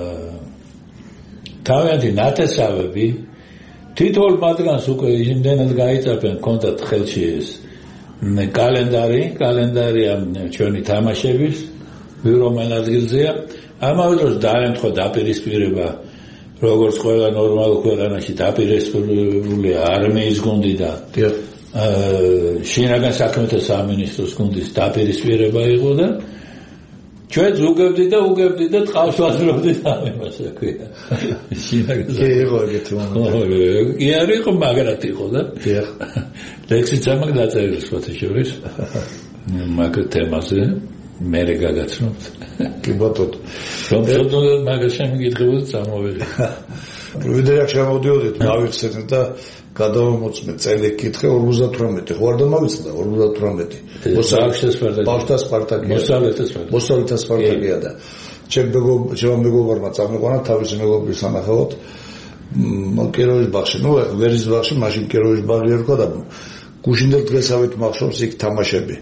თავიანთი ნათესავები თითოეულ მათგანს უკვე იმდენად გაიწაფენ კონტაქტ ხელში ეს კალენდარი ამ ჩვენი თამაშების ვირომენ ადგილზეა ამავე დროს დაემთხვა დაპირისპირება როგორც ყველა ნორმალურ ქვეყანაში დაპირისპირებულია არმიის გუნდი და შინაგან საქმეთა სამინისტროს გუნდის დაპირისპირება იყო და ჩვენც უგებდით და ტყავს ვაზრობდით ამას აქვია. კი იყო ეგეთი მომენტი. კი არ იყო მაგრად იყო და ლექსიც ამაკ დაწერილი სპორტის მაგ თემაზე მე გაგაცნობთ. კი ბატონო. რომ მაგას შემიგიდგებოდი წამოვედი. ვიდრე შემოვიდოდით გავიხსენე და გადავამოწმე წელი კითხე 58 ხო არ დამავიწყდა 58 მოსალთა სპარტაკია მოსალთა სპარტაკია და ჩემ მეგობარმა წამიყვანა თავისი მეგობრის სანახავად კეროვის ბაღში. ნუ ვერის ბაღში, მაშინ კეროვის ბაღი ერქვა და გუშინდელ დღესავით მახსოვს იქ თამაშები.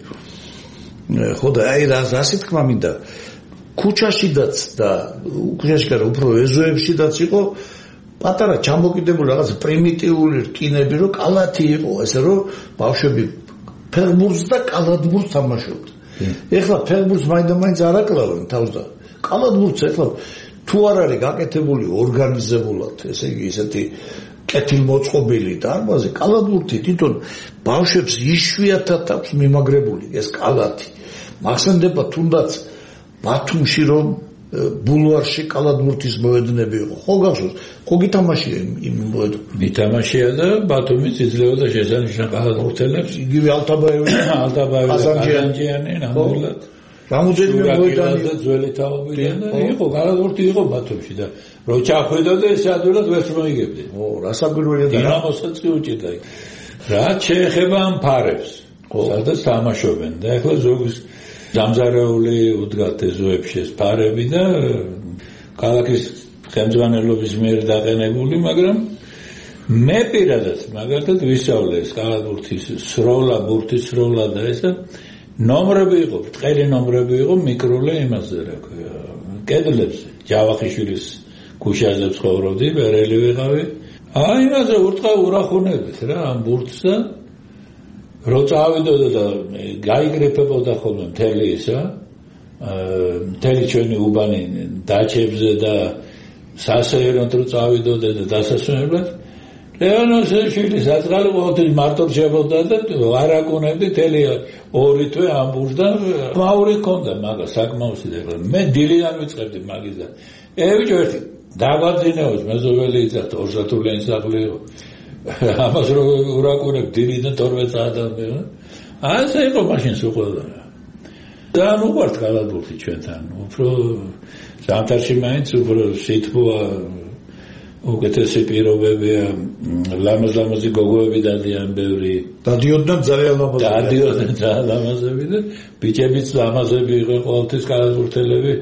ხო და აი რასი თქმა მინდა ქუჩაშიდაც და ქუჩაში კი არა უფრო ეზოებშიდაც იყო პატარა ჩამოკიდებული რაღაც პრიმიტიული რკინები რომ კალათი იყო ესე რომ ბავშვები ფეხბურთს და კალათბურთს თამაშობდნენ. ეხლა ფეხბურთს მაინც არ აკლავენ თავს და კალათბურთს ეხლა თუ არ არის გაკეთებული ორგანიზებულად ესე იგი ისეთი კეთილმოწყობილი დარბაზი კალათბურთი თვითონ ბავშვებს იშვიათად აქვს მიმაგრებული ეს კალათი. მახსენდება თუნდაც ბათუმში რომ ბულვარში კალათბურთის მოედნები იყო. ხო გახსოვს? ხო გითამაშია იმ მოედნ? მითამაშია და ბათუმის იძლეოდა შესანიშნავ კალათბურთელებს. იგივე ალტაბაევი, ყაზანჯიანი, ნამდვილად. რამოდენიმე მოედანი ძველი თაობიდან იყო კალათბურთი იყო ბათუმში და რო ჩახვედა და ეს ადვილად ვერ მოიგებდნენ. ო, რასაკვირველია და დინამოსაც კი უჭირდა. რაც შეეხება ამ ფარებს, სადაც თამაშობენ და ეხლა ზოგის დამზარეული უდგათ ეზოებში ეს ფარები და ქალაქის ხელმძღვანელობის მიერ დაყენებული, მაგრამ მე პირადად მაგალითად ვისწავლე ეს კალათბურთის სროლა, ბურთის სროლა და ესა ნომრები იყო, ბრტყელი ნომრები იყო მიკროლე იმაზე რა ქვია, კედლებზე, ჯავახიშვილის ქუჩაზე ცხოვრობდი, ბერელი ვიყავი. აი იმაზე ურახუნებით რა ამ ბურთს და რო წავიდოდა და გაიგრეფებოდა ხოლმე მთელი ისა მთელი ჩვენი უბანი დაჩებზე და სასეირნოდ რო წავიდოდა და დასასვენებლად ლეონოსელი საწყალი ყოველთვის მარტო რჩებოდა და არ აკუნებდი მთელი 2 თვე ამ ბურთთან მაური ჰქონდა მაგა საკმაოსი და მე დილიდან ვიწყებდი მაგის და ბიჭო ერთი დაბაძინეოს მეზობელი იცით 2 სართულიანი სახლი იყო ამას რო ურაკუნებ დილიდან 12 საათამდე ასე იყო მაშინ სულ და ნუ ვართ კალათბურთი ჩვენთან უფრო ზამთარში მაინც უფრო სითბოა უკეთესი პირობებია ლამაზ-ლამაზი გოგოები დადიან ბევრი დადიოდნენ ძალიან ლამაზები და ბიჭებიც ლამაზები იყო ყოველთვის კალათბურთელები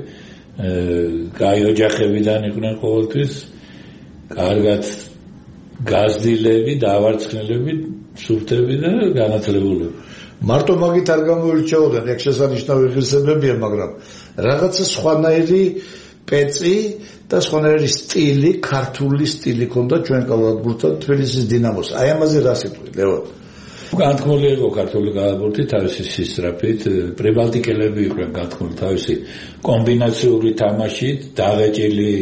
კაი ოჯახებიდან იყვნენ ყოველთვის კარგად გაზრდილები, დავარცხნილები, სუფთები და განათლებულები. მარტო მაგით არ გამოირჩეოდნენ, ეგ შესანიშნავი ღირსებებია, მაგრამ რაღაცა სხვანაირი პეწი და სხვანაირი სტილი, ქართული სტილი ჰქონდა ჩვენ კალათბურთთან თბილისის დინამოს. აი ამაზე რა სიტყვი, ლევან? განთქმული იყო ქართული კალათბურთი თავისი სისწრაფით, პრიბალტიკელები იყვნენ განთქმული თავისი კომბინაციური თამაშით, დაღეჭილი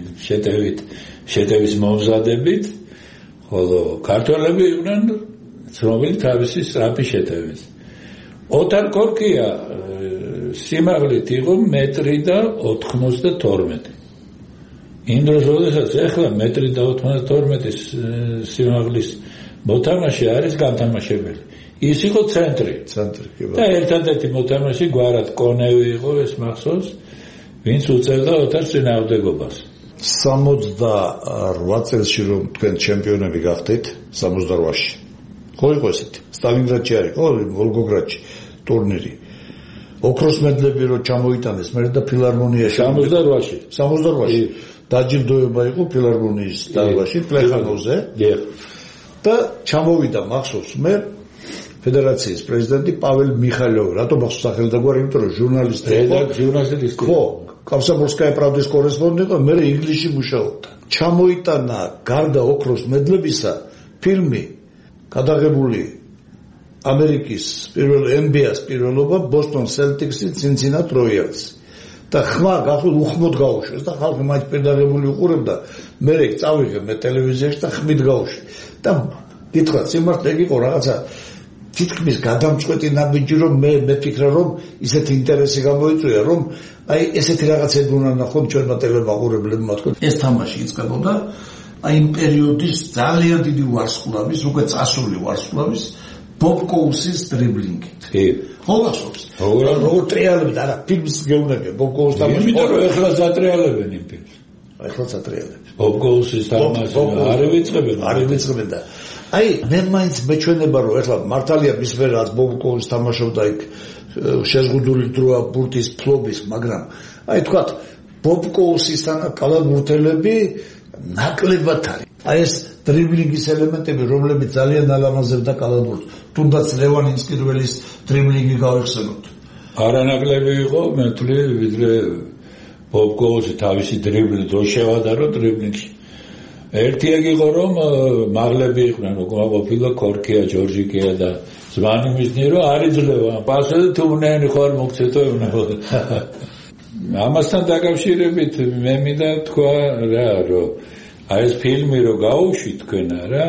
შეტევის მომზადებით. ხოლო ქართველები იყვნენ ცნობილი თავისი სწრაფი შეტევით. ოთარ კორკია სიმაღლით იყო 1.92 მეტრი. იმ დროს როდესაც ეხლა 1.92 სიმაღლის მოთამაშე არის განთამაშებელი. ის იყო ცენტრი. და ერთადერთი მოთამაშე გვარად კონევი იყო ეს მახსოვს, ვინც უწევდა ოთარს წინააღმდეგობას. 68 წელსში რომ თქვენ ჩემპიონები გახდით 68-ში. ხო იყო ესეთი. სტალინგრადში არის, ხო, ვოლგოგრადში ტურნირი. ოქროს მედლები რო ჩამოიტანეს მე და ფილარმონიაში 68-ში. დაჯილდოება იყო ფილარმონიის დარბაზში პლეხანოვზე. და ჩამოვიდა მახსოვს მე ფედერაციის პრეზიდენტი პაվել მიხაილოვი. რატომ მახსოვს სახელდაგვარი, იმიტომ რომ ჟურნალისტი იყო. ხო, Komsomolskaya Pravdas korespondენტი იყო, მე ინგლისში მუშაობდა. ჩამოიტანა გარდა ოქროს მედლებისა ფილმი გადაღებული ამერიკის პირველ NBA-ს პირველობა Boston Celtics-ი Cincinnati Royals. და ხმა გახსოვთ უხმოდ გაუშვეს და ხალხი მათ პედაგოგებული უყურებდა. მე ეგ წავიღე მე ტელევიზიაში და ხმით გაუშვი. და გითხრათ სიმართლე იყო რაღაცა თითქმის გადამწყვეტი ნაბიჯი რომ მე მეკითხა რომ ისეთი ინტერესი გამოიწვია რომ აი ესეთი რაღაცები უნდა ნახონ ჩვენმა ტელემაყურებლებმა თქო ეს თამაში იწყებოდა აი იმ პერიოდის ძალიან დიდი ვარსკვლავის უკვე წასული ვარსკვლავის ბობ კოუსის დრიბლინგით ხო გახსოვს როგორ ტრიალებდა არა ფილმს გეუბნები ბობ კოუს თამაში იმიტომ რომ ეხლა ზატრიალებენ იმ ფილმს ეხლა ზატრიალებენ ბობ კოუსის თამაში არ ვიწყებენ და აი მე მაინც მეჩვენება რომ ეხლა მართალია მის მერე რაც ბობ კოუსი თამაშობდა იქ შეზღუდული დროა ბურთის ფლობის მაგრამ აი თქვათ ბობკოუსისთან კალათბურთელები ნაკლებად არის. აი ეს დრიბლინგის ელემენტები, რომლებიც ძალიან ალამაზებდა კალათბურთს. თუნდაც ლევანინსკი რველის დრიბლინგი გავიხსენოთ. არანაკლები იყო, მე ვთვლი, ვიდრე ბობკოუსი თავისი დრიბლით რო შევადარო დრიბლინგში. ერთი ეგ იყო, რომ მაღლები იყვნენ, როგორ ყოფილა კორკია, ჯორჯიკია და ზვანი მისნი, რომ არ იძლევა. პასები თუ უნენი ხარ მოგცეთო ევნებოდა. ამასთან დაკავშირებით მე მინდა თქვა რა, რომ აი ეს ფილმი რო გაუშვი თქვენ რა,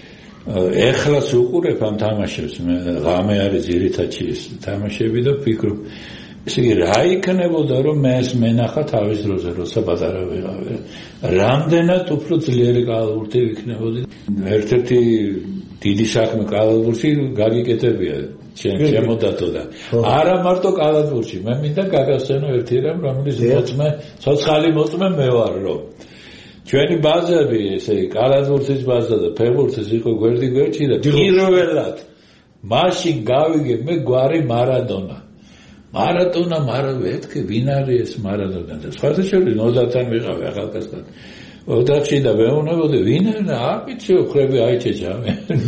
ეხლაც უყურებ ამ თამაშებს, მე ღამე არის ძირითადში ეს თამაშები და ვფიქრობ, ესე იგი რა იქნებოდა რომ მე ეს მენახა თავის დროზე, როცა პატარა ვიყავი. რამდენად უფრო ძლიერი კალათბურთი ვიქნებოდი. ერთ-ერთი დიდი საქმე კალათბურთში გაგიკეთებია. შემოდათო და არა მარტო კალათბურთში, მე მინდა გაგახსენო ერთი რამ, რომელიც მოწმე, ცოცხალი მოწმე მე ვარ, რომ ჩვენი ბაზები, ესე იგი კალათბურთის ბაზა და ფეხბურთის იყო გვერდი-გვერდში და პირველად მაშინ გავიგე მე გვარი მარადონა. მარადონა, მეთქე ვინ არის ეს მარადონა და სხვათა შორის 30-თან ვიყავი ახალგაზრდად. 20-ში და მეუბნებოდი ვინ არის? არ ვიცი, ხრები აიჩეჭა მე.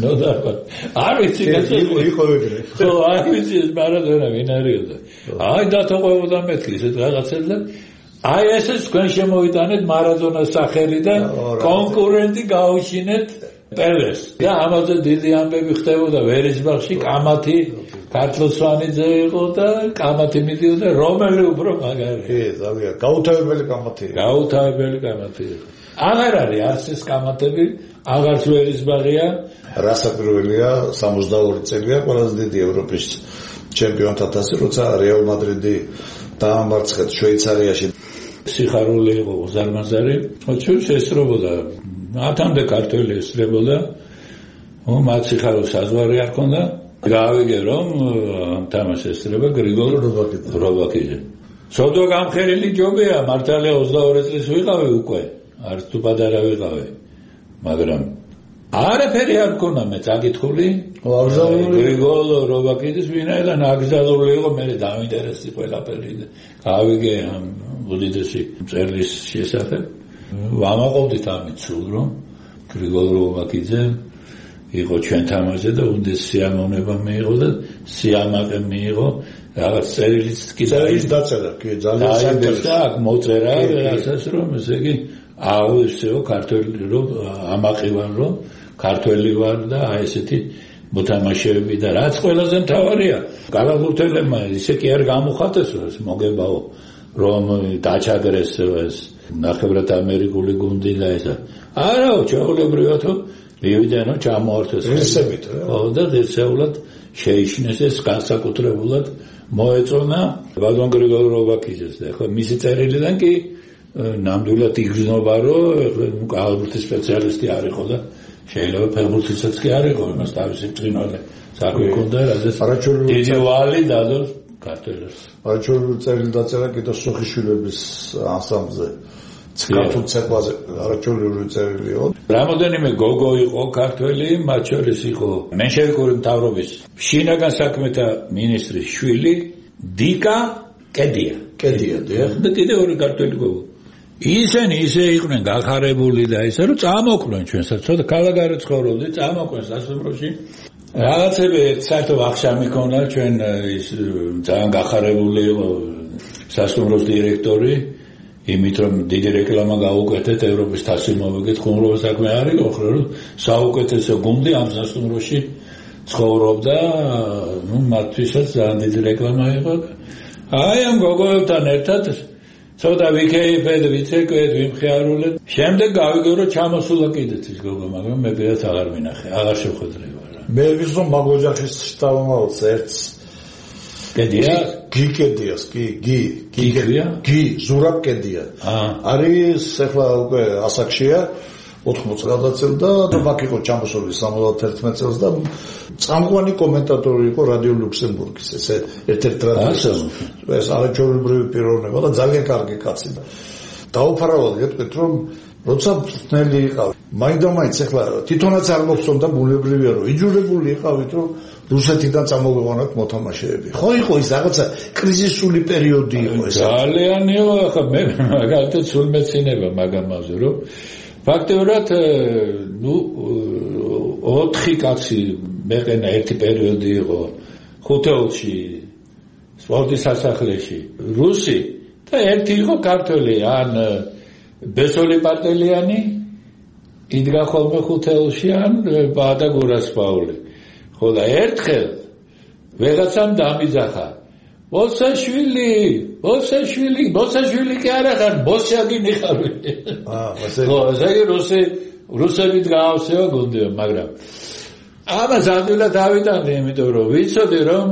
არ ვიცი, იყო ეგრე. ხო, არ ვიცი ეს მარადონა ვინ არის და აი დათოყვებოდა მეთქი ესეთ რაღაცებს და აი ესე თქვენ შემოვიტანეთ მარადონას სახელი და კონკურენტი გაუჩინეთ პელეს. და ამაზე დიდი ამბები ხდებოდა ვერისბახში, კამათი ქართლოსვანიძე იყო და კამათი მიდიოდა, რომელი უფრო მაგარი. კი, ძალიან გაუთავებელი კამათი. გაუთავებელი კამათი. აღარ არის არც ეს კამათები, აღარც ვერისბაღია. რასაკვირველია, 62 წელია ყველაზე დიდი ევროპის ჩემპიონთა თასი, როცა რეალ მადრიდი დაამარცხეთ შვეიცარიაში. სიხარული იყო უზარმაზარი, თორემ ესწრებოდა 10-მდე ქართველი ესწრებოდა, მათ სიხარულს საზღვარი არ ქონდა. გავიგე რომ თამაშს ესწრება გრიგოლ რობაკიძე. სოდო გამხერილი ჯობია, მართალია 22 წლის ვიყავი უკვე, არც თუ პატარა ვიყავი, მაგრამ არაფერი არ მქონდა მე წაკითხული. გრიგოლ რობაკიძის ვინაიდან აკრძალული იყო, მე დაინტერესდი ყველაფერი. გავიგე ამ უდიდესი მწერლის შესახებ. ვამაყობდით ამით სულ, რომ გრიგოლ რობაკიძე იყო ჩვენ თამაშზე და უდიდეს სიამოვნება მიიღო და სიამაყე მიიღო. რაღაც წერილიც დაწერა, კი, ძალიან საინტერესო. აქ მოწერა რასაც რომ ესე იგი აღვისეო ქართველი რომ ამაყი ვარ რომ ქართველი ვარ და აი ესეთი მოთამაშეები და რაც ყველაზე მთავარია კალათბურთელებმა ისე კი არ გამოხატესო ეს მოგებაო რომ დაჩაგრეს ეს ნახევრად ამერიკული გუნდი და ესა არაო ჩაოლებრივათო მივიდანო ჩამოართეს რისებით რა და დეცეულად შეიშნეს ეს განსაკუთრებულად მოეწონა ბატონ გრიგოლ რობაკიძეს და ხო მისი წერილიდან კი ნამდვილად იგრძნობა რომ კალათბურთის სპეციალისტი არ იყო და შეიძლება ფეხბურთისაც კი არ იყო იმას თავისი ბრწყინვალე საქმე ჰქონდა რაზეც დიდი ვალი დადო ქართველებს არაჩვეულებრივი წერილი დაწერა კიდო სოხიშვილების ანსამბლზე ცკათულ ცეკვაზე არაჩვეულებრივი წერილი იყო რამოდენიმე გოგო იყო ქართველი მათ შორის იყო მენშევიკური მთავრობის შინაგან საქმეთა მინისტრის შვილი დიკა კედია და კიდე ორი ქართველი გოგო ისინი ისე იყვნენ გახარებული და ისე რომ წამოკვდნენ ჩვენსაც ცოტა ქალაქგარეთ ცხოვრობდი წამოკვდნენ სასტუმროში რაღაცები საერთოდ აღშამი ქონდა ჩვენ ის ძალიან გახარებული იყო სასტუმროს დირექტორი იმით რომ დიდი რეკლამა გაუკეთეთ ევროპის თასი მოვიგეთ ხუმრობა საქმე არ იყო ხო რომ საუკეთესო გუნდი ამ სასტუმროში ცხოვრობდა ნუ მათთვისაც ძალიან დიდი რეკლამა იყო აი ამ გოგოებთან ერთად ცოტა ვიქეიფეთ, ვიცეკვეთ, ვიმხიარულეთ. შემდეგ გავიგე რომ ჩამოსულა კიდეც ის გოგო, მაგრამ მე პირადად აღარ მინახე, აღარ შევხვედრება რა. მე ვიცი რომ მაგოჯახის შტაბმაოს ერთს კედია? გიკედიას, კი, ზურაბ კედია. არის ახლა უკვე ასაკშია 80 გადაცემ და მაგ იყო ჩამოსული 71 წელს და წამყვანი კომენტატორი იყო რადიო ლუქსემბურგის ესე ერთ-ერთ რადიოს ეს არაჩვეულებრივი პიროვნება და ძალიან კარგი კაცი და დაუფარავად გეტყვით რომ როცა მწვრთნელი იყავი მაინდა-მაინც ახლა თვითონაც არ მოგწონდა ბუნებრივია რომ იჯურებული იყავით რომ რუსეთიდან წამოვიყვანოთ მოთამაშეები. ხო იყო ის რაღაცა კრიზისული პერიოდი იყო ეს. ძალიან იყო ახლა მე მაგალითად სულ მეცინება მაგამაზე რომ ფაქტობრივად 4 კაცი მეყენა ერთი პერიოდი იყო ხუთეულში სპორტის სასახლეში რუსი და ერთი იყო ქართველი ან ბესოლი პარტელიანი იდგა ხოლმე ხუთეულში ან ბადა გურასპაული ხო და ერთხელ ვეღაცამ დამიძახა ბოსაშვილი კი არა ხარ ბოსიაგინი ხარ ხო ზაგი რუსებით გაავსევა გუნდია მაგრამ ამას ადვილად დავიტანდი იმიტომ რომ ვიცოდი რომ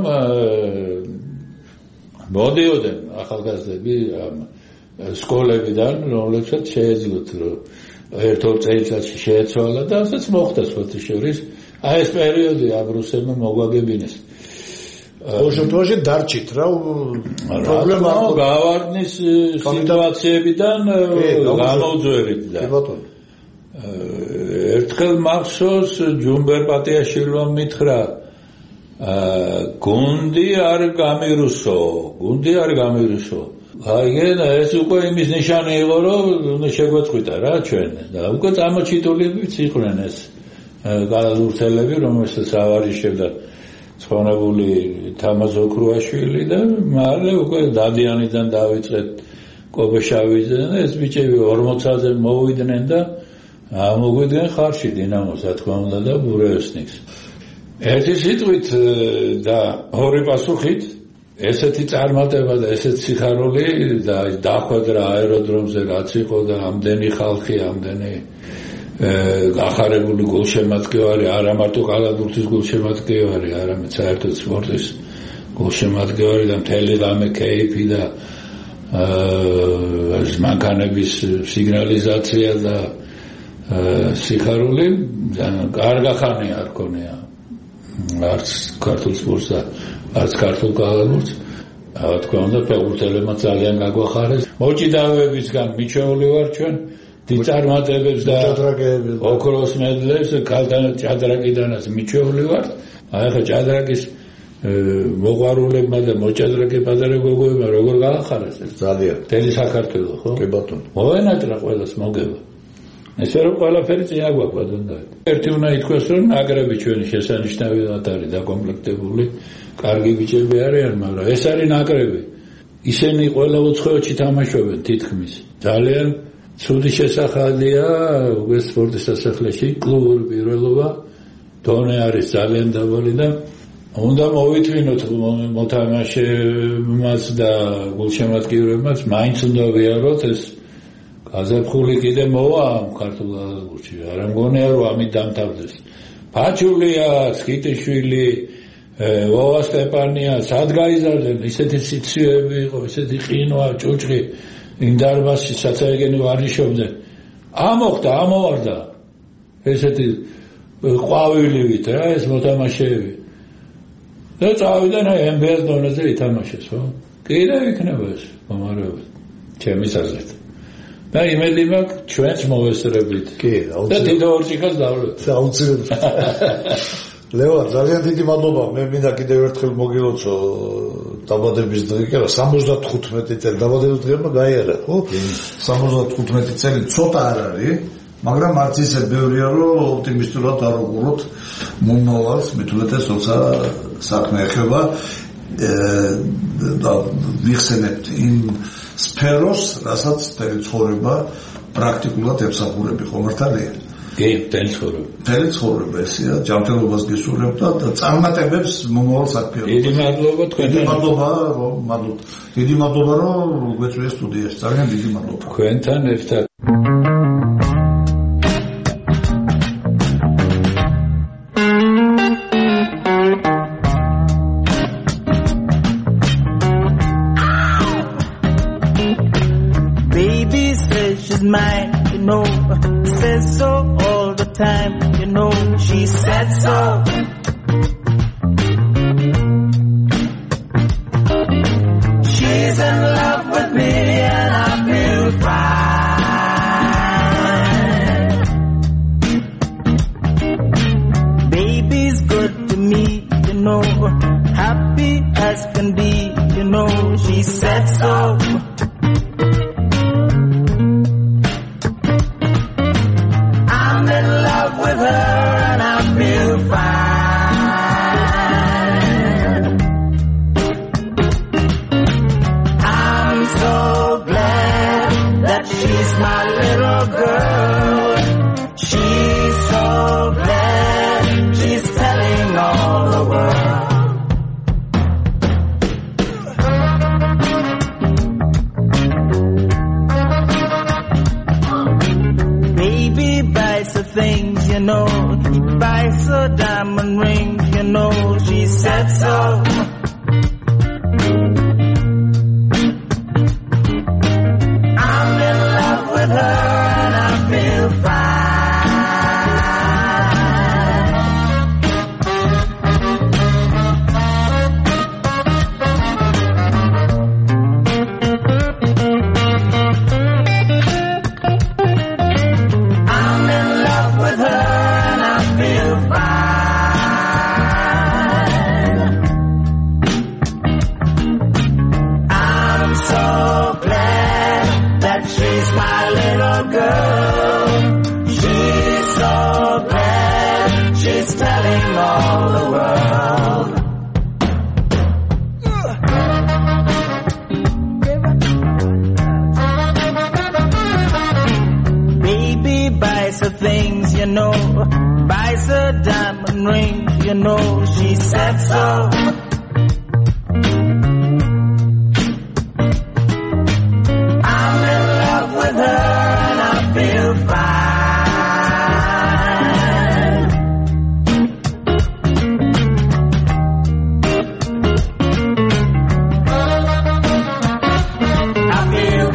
მოდიოდნენ ახალგაზრდები სკოლებიდან რომლებსაც შეეძლოთ რომ ერთ-ორ წელიწადში შეეცვალა და ასაც მოხდა სხვათა შორის აი ეს პერიოდი ამ რუსებმა მოგვაგებინეს ოშოტოში დარჩით რა პრობლემა გავარდნის სიტუაციებიდან გამოვძვერით და ერთხელ მახსოვს ჯუმბერ პატიაშვილმა მითხრა გუნდი არ გამირუსო აი ეს უკვე იმის ნიშანი იყო რომ უნდა შეგვეწყვიტა რა ჩვენ და უკვე წამოჩიტულებიც იყვნენ ეს გალურთელები რომელსაც ავარიშებდა ცხონებული თამაზ ოქრუაშვილი და მალე უკვე დადიანიდან დავიწყეთ კობეშავიძე და ეს ბიჭები 40-ზე მოვიდნენ და ამოგვიდნენ ხარში დინამოს რა თქმა უნდა და ბურევსნიკს ერთი სიტყვით და ორი პასუხით ესეთი წარმატება და ესეთი სიხარული და დახვედრა აეროდრომზე რაც იყო და ამდენი ხალხი ამდენი გახარებული გულშემატკივარი არა მარტო კალათბურთის გულშემატკივარი არამედ საერთოდ სპორტის გულშემატკივარი და მთელი ღამე კეიფი და მანქანების სიგნალიზაცია და სიხარული კარგახანი არ ქონია არც ქართულ სპორტს და არც ქართულ კალათბურთს რა თქმა უნდა ფეხბურთელებმა ძალიან გაგვახარეს მოჭიდავეებისგან მიჩეული ვარ ჩვენ დიდ წარმატებებს და ოქროს მედლებს ქალთან ჭადრაკიდანაც მიჩეული ვარ აი ხა ჭადრაკის მოყვარულებმა და მოჭადრაკე პატარა გოგოებმა როგორ გაახარეს ძალიან მთელი საქართველო ხო კი ბატონო მოენატრა ყველას მოგება ესე რომ ყველაფერი წინა გვაქვს უნდა ერთი უნდა ითქვას რომ ნაკრები ჩვენი შესანიშნავად არის დაკომპლექტებული კარგი ბიჭები არიან მაგრამ ეს არის ნაკრები ისინი ყველა უცხოეთში თამაშობენ თითქმის ძალიან ცუდი შესახადია უკვე სპორტის სასახლეში კლუბური პირველობა დონე არის ძალიან დაბალი და უნდა მოვითვინოთ მოთამაშეებმაც და გულშემატკივრებმაც მაინც უნდა ვიაროთ ეს გაზაფხული კიდე მოვა ამ ქართულ კალათბურთში არა მგონია რომ ამით დამთავრდეს ფაჩულია სკიტიშვილი ვოვა სტეპანია სად გაიზარდნენ ისეთი სიციოები იყო ისეთი ყინვა ჭუჭყი იმ დარბაზში საცაიგენი ვარიშობდნენ ამოვარდა ესეთი ყვავილივით რა ეს მოთამაშეები და წავიდნენ აი NBA დონეზე ითამაშეს ხო კიდევ იქნება ეს მომარება ჩემის აზრით და იმედი მაქვს ჩვენც მოვესწრებით კი და თითო ორჭიქას დავლევთ აუცილებლად ლევან ძალიან დიდი მადლობა მე მინდა კიდევ ერთხელ მოგილოცო დაბადების დღე კი არა 75 წელი დაბადების დღემა გაიარა ხო 75 წელი ცოტა არ არის მაგრამ არც ისე ბევრია რომ ოპტიმისტურად არ უყუროთ მომავალს მithumetes როცა საქმე ეხება და ვიხსენებთ იმ სფეროს რასაც ცხოვრება პრაქტიკულად ემსახურები ხომ მართალია კი მთელი ცხოვრება ესეა ჯანმრთელობას გისურვებთ და წარმატებებს მომავალ საქმეებში დიდი მადლობა თქვენთან დიდი მადლობა რომ გვეწვიეს სტუდიაში ძალიან დიდი მადლობა თქვენთან ერთად Mine, you know, says so all the time, you know, she said so. She's in love with me and I feel fine. buys a diamond ring, you know she said so. I'm in love with her and I feel fine. I'm in love with her and I feel fine. I'm so glad that she's my little girl. She's so glad she's telling all the world. Baby buys her things, you know, buys a diamond ring, you know, she said so. I'm in love with her and I feel fine. I feel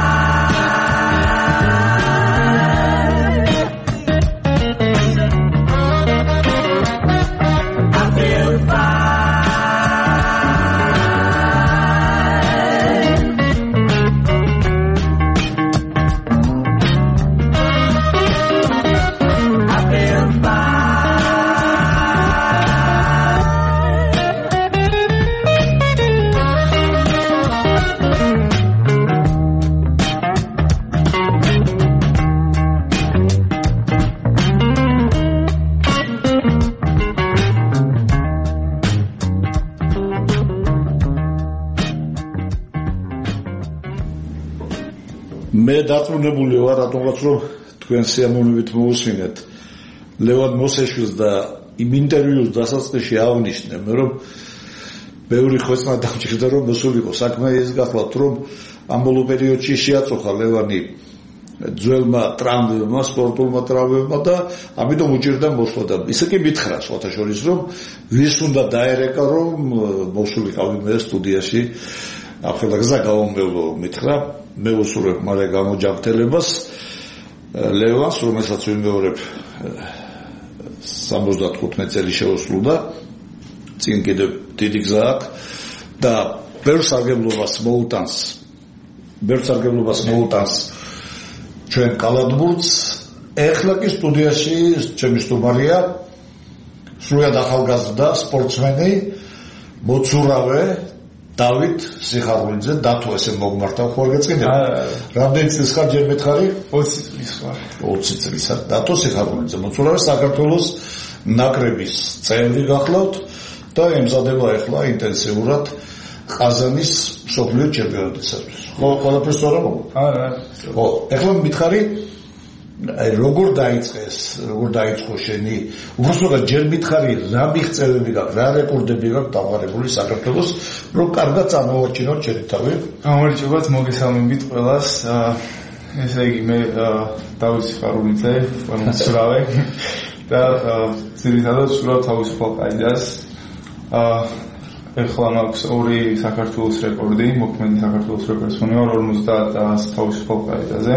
fine. I feel fine. I feel მე დაწუნებული ვარ რატომღაც რომ თქვენ სიამოვნებით მოусმინეთ ლევან მოსეშვილს და იმ ინტერვიუს დასაწყისში აღნიშნე მე რომ ბევრი ხვეწნა დამჭირდა რომ მოსულიყო საქმე ეს გახლავთ რომ ამ ბოლო პერიოდში შეაწუხა ლევანი ძველმა ტრამვებმა სპორტულმა ტრამვებმა და ამიტომ უჭირდა მოსვლა და ისე კი მითხრა სხვათა შორის რომ ვის უნდა დაერეკა რომ მოსულიყავი მე სტუდიაში ახლა გზა გაუმევლო მითხრა მე ვუსურვებ მარე გამოჯანმრთელებას ლევანს რომელსაც ვიმეორებ 75 წელი შეუსრულდა წინ კიდევ დიდი გზა აქვს და ბევრ სარგებლობას მოუტანს ჩვენ კალათბურთს ეხლა კი სტუდიაში ჩემი სტუმარია სრულიად ახალგაზრდა სპორტსმენი მოცურავე დავით სიხარულიძე დათო ესე მოგმართავ ხო გეწინებ რამდენი წლის ხარ ჯერ მითხარი 20 წლის ხარ 20 წლისა დათო სიხარულიძე მოცურავე საქართველოს ნაკრების წევრი გახლავთ და ემზადება ახლა ინტენსიურად ყაზანის მსოფლიო ჩემპიონატისათვის ხო ყველაფერს სწორად მოგო არა ხო ახლა მითხარი როგორ დაიწყო შენი უბრალოდ ჯერ მითხარი რა მიღწევები გაქვს რა რეკორდები გაქვს დამყარებული საქართველოს რომ კარგად წამოვარჩინოთ შენი თავი გამარჯობათ მოგესალმებით ყველას ესე იგი მე დავით სიხარულიძე მოცურავე და ძირითადად ვსურავ თავისუფალ ყაიდას ეხლა მაქვს ორი საქართველოს რეკორდი მოქმედი საქართველოს რეკორდს ვარ 50 თავისუფალ ყაიდაზე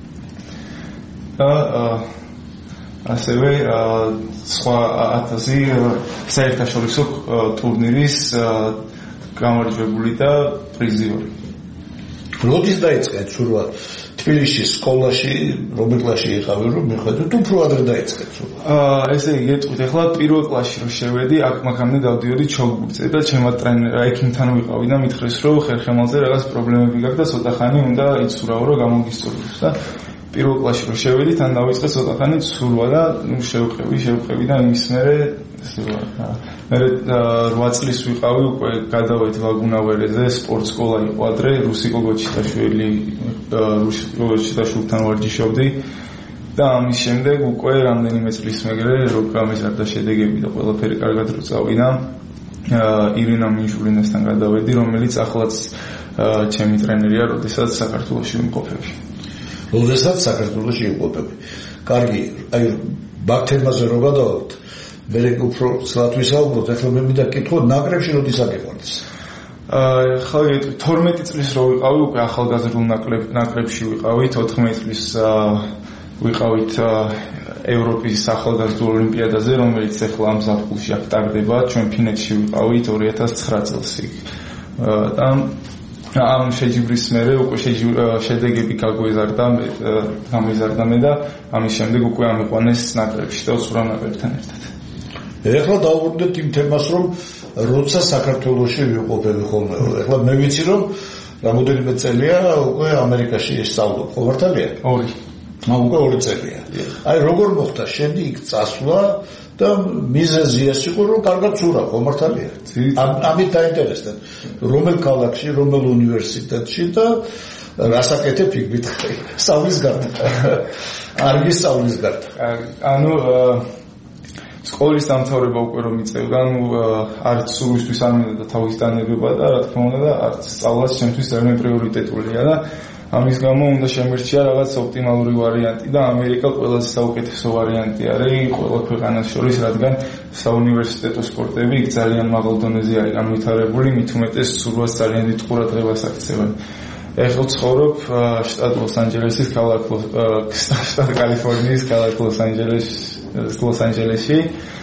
ასევე სხვა 1000 საერთაშორისო ტურნირის გამარჯვებული და პრიზიორი. როდის დაიწყეთ სურვა თბილისში სკოლაში რომელ კლასში იყავი რომ მიხვედრით უფრო ადრე დაიწყეთ სურვა? ესე იგი ეტყვით ახლა პირველ კლასში რომ შევედი აქ მაგამდე დავდიოდი ჩოგბურთზე და ჩემმა ტრენერმა ექიმთან ვიყავი და მითხრეს რომ ხერხემალზე რაღაც პრობლემები გაქვს და ცოტა ხანი უნდა იცურავო რომ გამოგისწორდეს და პირველ კლასში რომ შევედი თან დავიწყე ცოტა ხანი ცურვა და შევყევი და იმის მერე მე 8 წლის ვიყავი უკვე გადავედი ვაგუნავერეზე სპორტ სკოლა იყო ადრე რუსიკო გოჩიტაშვილთან ვარჯიშობდი და ამის შემდეგ უკვე რამდენიმე წლის მეგრე რო გამიზარდა შედეგები და ყველაფერი კარგად რო წავიდა ირინა მინშულინასთან გადავედი რომელიც ახლაც ჩემი ტრენერია როდესაც საქართველოში ვიმყოფები როდესაც საქართველოში იმყოფები. კარგი, აი მაგ თემაზე რო გადავთ მე უფრო სლათ ვისაუბროთ ახლა მე მინდა კითხო ნაკრებში როდის აგიყვანეს ხა 12 წლის რო ვიყავი უკვე ახალგაზრდულ ნაკრებში ვიყავი 14 წლის ვიყავით ევროპის ახალგაზრდულ ოლიმპიადაზე რომელიც ახლა ამ ზაფხულში აქ ტარდება ჩვენ ფინეთში ვიყავით 2009 წელს და ამ შეჯიბრის მერე უკვე შედეგები გამიზარდა მე და ამის შემდეგ უკვე ამიყვანეს ნაკრებში და უცრავ ნაკრებთან ერთად ეხლა დავუბრუნდეთ იმ თემას რომ როცა საქართველოში ვიყოფები ხოლმე ეხლა მე ვიცი რომ რამოდენიმე წელია უკვე ამერიკაში სწავლობ ხო მართალია? უკვე 2 წელია აი როგორ მოხდა შენი იქ წასვლა და მიზეზი ეს იყო რომ კარგად ცურა ხო მართალია? ამით დაინტერესდა რომელ ქალაქში რომელ უნივერსიტეტში და რასაკეთებ იქ მითხარი სწავლის გარდა კარგი სწავლის გარდა ანუ სკოლის დამთავრება უკვე რომ იწევდა ანუ არც სულისთვის არ მინდა და თავის დანებება და რა თქმა უნდა და არც სწავლაც ჩემთვის ძალიან პრიორიტეტულია და ამის გამო უნდა შემირჩია რაღაც ოპტიმალური ვარიანტი და ამერიკა ყველაზე საუკეთესო ვარიანტი არის ყველა ქვეყანას შორის რადგან საუნივერსიტეტო სპორტები იქ ძალიან მაღალ დონეზე არის განვითარებული მით უმეტეს სურვას ძალიან დიდ ყურადღებას აქცევენ ეხლა ცხოვრობ შტატ ლოს-ანჯელესის ქალაქ შტატ კალიფორნიის ქალაქ ლოს-ანჯელესში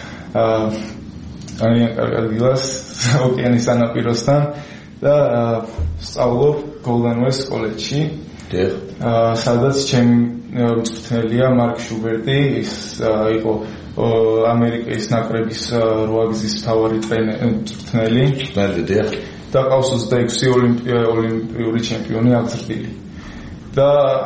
ძალიან კარგ ადგილას ოკეანის სანაპიროსთან და სწავლობ Golden West კოლეჯში სადაც ჩემი მწვრთნელია მარკ შუბერტი ის იყო ამერიკის ნაკრების 8 გზის მთავარი მწვრთნელი და ყავს 26 ოლიმპიური ჩემპიონი აღზრდილი და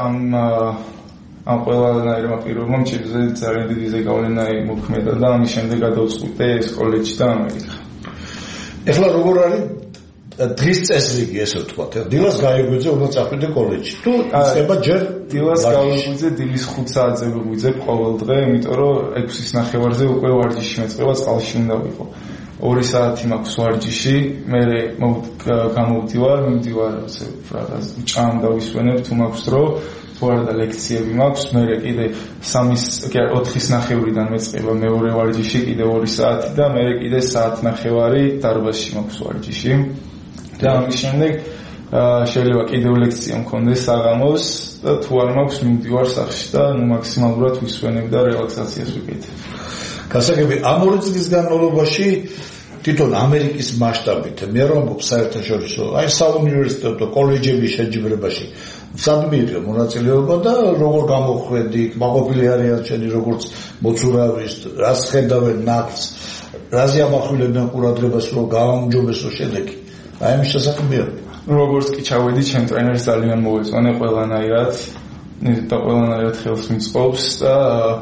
ამ ყველანაირმა პირობამ ჩემზე ძალიან დიდი ზეგავლენა მოქმედა და ამის შემდეგ გადავწყვიტე ეს კოლეჯი და ამერიკა ეხლა როგორ არის დღის წესრიგი ესე ვთქვათ დილას გაიგვიძე უნდა წავიდე კოლეჯში თუ იწება ჯერ დილას გავიგვიძე დილის 5 საათზე ვიგვიძებ ყოველ დღე იმიტომ რომ 6-ის ნახევარზე უკვე ვარჯიში მეწყება წყალში უნდა ვიყო 2 საათი მაქვს ვარჯიში მე გამოვდივარ მივდივარ ასე რაღაც ჭამ დავისვენებ თუ მაქვს დრო თუ არა და ლექციები მაქვს მე კიდე 4-ის ნახევრიდან მეწყება მეორე ვარჯიში კიდე 2 საათი და მე კიდე საათ ნახევარი დარბაზში მაქვს ვარჯიში და ამის შემდეგ შეიძლება კიდევ ლექცია მქონდეს საღამოს და თუ არ მაქვს მივდივარ სახლში და მაქსიმალურად ვისვენებ და რელაქსაციას ვიკეთებ გასაგები ამ 2 წლის განმავლობაში თვითონ ამერიკის მასშტაბით მე რომ საერთაშორისო აი საუნივერსიტეტო კოლეჯების შეჯიბრებაში სად მიიღე მონაწილეობა და როგორ გამოხვედი მაყოფილი არიან შენი როგორც მოცურავის რას ხედავენ ნაკს რაზე ამახვილებენ ყურადღებას რომ გაამჯობესო შედეგი აი ამის შესაძლებია როგორც კი ჩავედი ჩემ ტრენერს ძალიან მოეწონა ყველანაირად და ყველანაირად ხელს მიწყობს და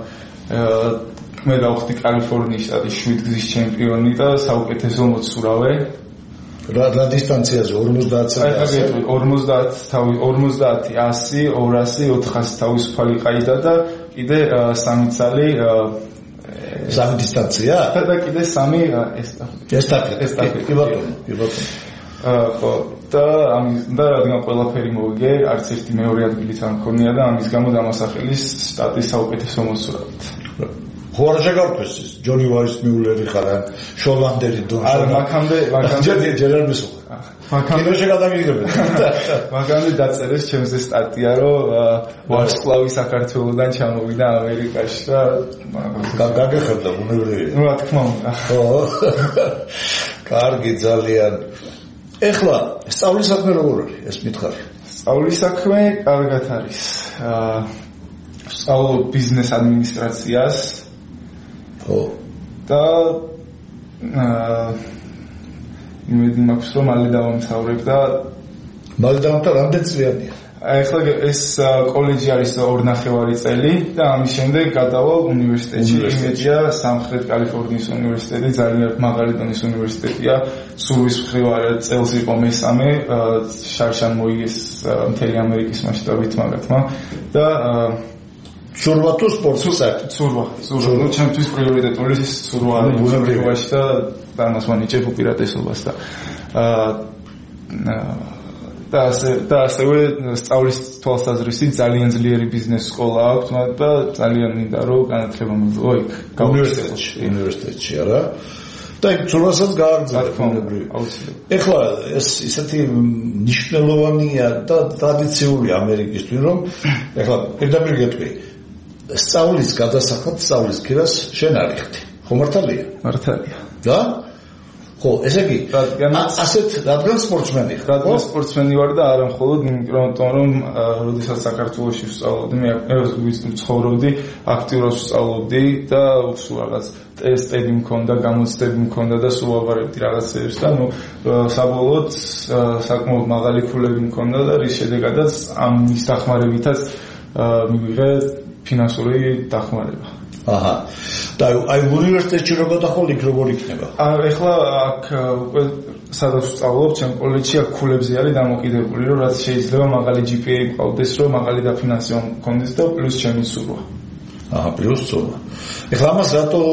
მე გავხდი კალიფორნიის შტატის 7 გზის ჩემპიონი და საუკეთესო მოცურავე რა დისტანციაზე 50 წელიწადზე 50 თავი 50 100 200 400 თავისუფალი ყაიდა და კიდე 3 წალი 3 დისტანცია და კიდე 3 ესტაფეტი კი ბატონო ხო და რადგან ყველაფერი მოვიგე არც ერთი მეორე ადგილით არ მქონია და ამის გამო დამასახელის შტატის საუკეთესო მოცურავით ხო არ შეგარქვეს ჯონი ვაის მიულერი ხარ შოლანდერი დონ არა მაქამდე ჯერ არ მისულა მაქამდე შეგადაგიგებენ მაქამდე დაწერეს ჩემზე სტატია რომ ვარსკვლავი საქართველოსდან ჩამოვიდა ამერიკაში და გაგეხებდა უნებრივია რა თქმა უნდა ხო კარგი ძალიან ეხლა სწავლის საქმე როგორ არის ეს მითხარი სწავლის საქმე კარგად არის სწავლობ ბიზნეს ადმინისტრაციას ხო და იმედი მაქვს რომ მალე დავამთავრებ და რამდენი წლიანია ახლა ეს კოლეჯი არის 2.5 წელი და ამის შემდეგ გადავალ უნივერსიტეტში იმედია სამხრეთ კალიფორნიის უნივერსიტეტი ძალიან მაღალი დონის უნივერსიტეტია სურვის მხრივ წელს იყო მესამე შარშან მოიგეს მთელი ამერიკის მასშტაბით მაგათმა და სურვა თუ სპორტის სურვა ნუ ჩემთვის პრიორიტეტული სურვა არის ბუნებრივობაში და ამას ვანიჭებ უპირატესობას და და ასევე სწავლის თვალსაზრისით ძალიან ძლიერი ბიზნეს სკოლა აქვს და ძალიან მინდა რომ განათლება მიიღო იქ უნივერსიტეტში არა და იქ ცურვასაც გააგრძელებთ ბუნებრივი. ეხლა ეს ისეთი მნიშვნელოვანია და ტრადიციული ამერიკისთვის რომ ეხლა პირდაპირ გეტყვი სწავლის გადასახად სწავლის ქირას შენ არ იხდი ხო მართალია? მართალია. და ხო, ესე იგი, ასეთ რადგან სპორტსმენი ხარ? რადგან სპორტსმენი ვარ და არა მხოლოდ იმიტომ რომ როდესაც საქართველოში ვსწავლობდი, მე ვცხოვრობდი, აქტიურად ვსწავლობდი და სულ რაღაც ტესტები მქონდა, გამოცდები მქონდა და სულ ვაბარებდი რაღაცებს და საბოლოოდ საკმაოდ მაღალი ქულები მქონდა და რის შედეგადაც ამის დახმარებითაც მივიღე ფინანსური დახმარება. აჰა. და აი უნივერსიტეტში როგორ გადახვალ იქ როგორ იქნება? ეხლა აქ უკვე სადაც ვსწავლობ, ჩემ კოლეჯში აქ ქულებზე არის დამოკიდებული, რომ რაც შეიძლება მაღალი GPA მყავდეს, რომ მაღალი დაფინანსება მქონდეს და პლუს ჩემი სურვა. აჰა, პლუს სურვა. ეხლა ამას რატო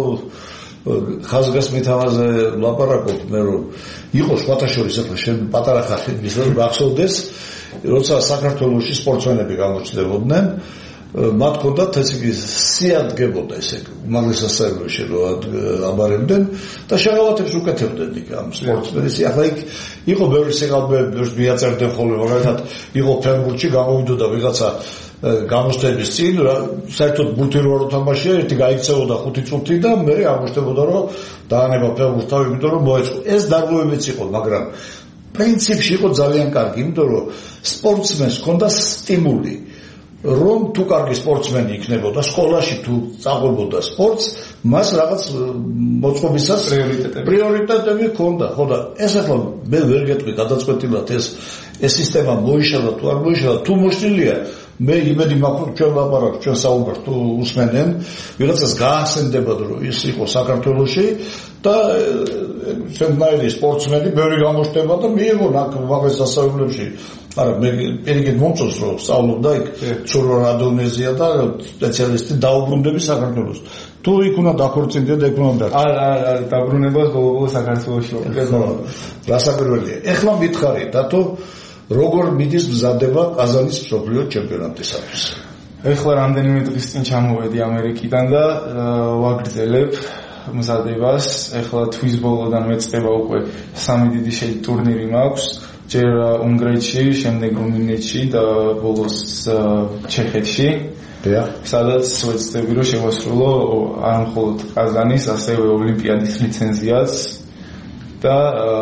ხაზგასმით ამაზე ლაპარაკობ, მე რომ იყო სხვათა შორის ახლა შენ პატარა ხარ ის რომ გახსოვდეს, როცა საქართველოში სპორტსმენები გამოჩნდებოდნენ მათ ქონდათ ესე იგი სიადგებოდა ესე უმაღლეს სასწავლებლებში რომ აბარებდნენ და შეღავათებს უკეთებდნენ იქ ამ სპორტსმენს. ახლა იქ იყო ბევრი სიგალბეებს მიაწერდნენ ხოლმე მაგალითად იყო ფეხბურთში გამოვიდოდა ვიღაცა გამოსტების წინ საერთოდ ბურთი რო თამაშია ერთი გაიქცეოდა 5 წუთი და მე აღმოჩნდებოდა რომ დაანება ფეხბურთს თავი იმიტომ რომ მოეწყო. ეს დარღვევებიც იყო მაგრამ პრინციპში იყო ძალიან კარგი იმიტომ რომ სპორტსმენს ჰქონდა სტიმული რომ თუ კარგი სპორტსმენი იქნებოდა სკოლაში თუ წაღვებოდა სპორტს მას რაღაც მოწყობისას პრიორიტეტები ჰქონდა. ხო და ეს ახლა მე ვერ გეტყვი გადაწყვეტილად ეს სისტემა მოიშალა თუ არ მოიშალა თუ მოშლილია მე იმედი მაქვს ჩვენ ლაპარაკობთ ჩვენ საუბარს თუ უსმენენ ვიღაცას გაახსენდებათ რომ ის იყო საქართველოში და ჩვენნაირი სპორტსმენი ბევრი გამოჩნდება და მიიღო მაგას სასწავლებლებში. არა მე პირიქით მომწონს რომ სწავლობდა იქ ცურვა რადონეზია და სპეციალისტი დაუბრუნდები საქართველოს. თუ იქ უნდა დაქორწინდე და იქ უნდა არა დაბრუნება ბოლო საქართველოში. რასაკვირველია. ეხლა მითხარი დათო როგორ მიდის მზადება ყაზანის მსოფლიო ჩემპიონატისათვის? ეხლა რამდენიმე დღის წინ ჩამოვედი ამერიკიდან და ვაგრძელებ მზადებას. ეხლა თვის ბოლოდან მეწყება უკვე 3 დიდი ტურნირი მაქვს. ჯერ უნგრეთში, შემდეგ რუმინეთში და ბოლოს ჩეხეთში. სადაც ვეცდები რომ შევასრულო არა მხოლოდ ყაზანის, ასევე ოლიმპიადის ლიცენზიაც და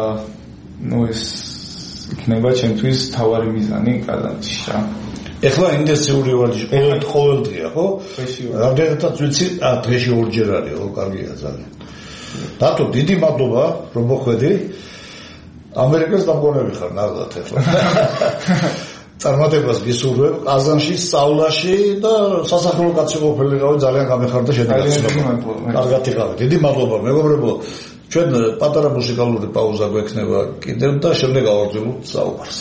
ეს იქნება ჩემთვის თავარი მიზანი ყაზანში. ეხლა ინტენსიური ვარჯიში ყოველდღია, ხო? რამდენადაც ვიცი, დღეში 2 ჯერ არის, ხო, კარგია ძალიან. დათო, დიდი მადლობა, რომ მოხვედი. ამერიკას დამგონები ხარ ნახოთ ეხლა. წარმატებას გისურვებ ყაზანში, სწავლაში და სასახლო კაცი ყოფილიყავი ძალიან გამეხარდა შენგაცნობა. კარგად იყავი. დიდი მადლობა მეგობრებო. ჩვენ პატარა მუსიკალური პაუზა გვექნება კიდევ და შემდეგ გავაგრძელებთ საუბარს.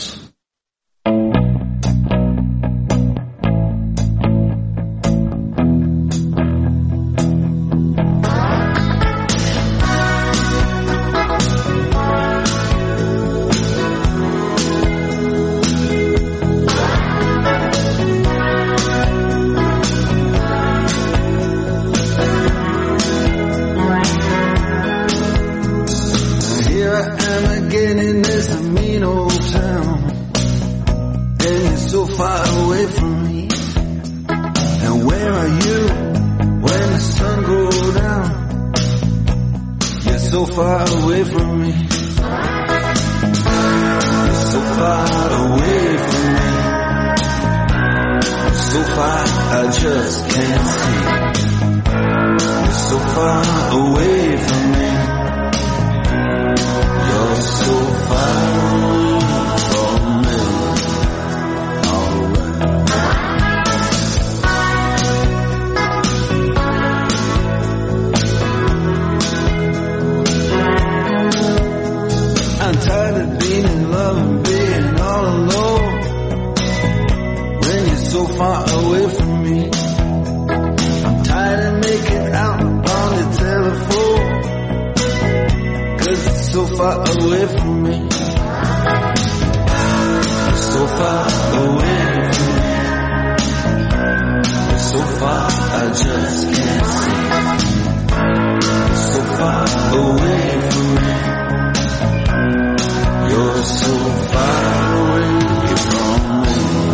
so far away from me. You're so far, I just can't see. You're so far away from me. You're so far away from me.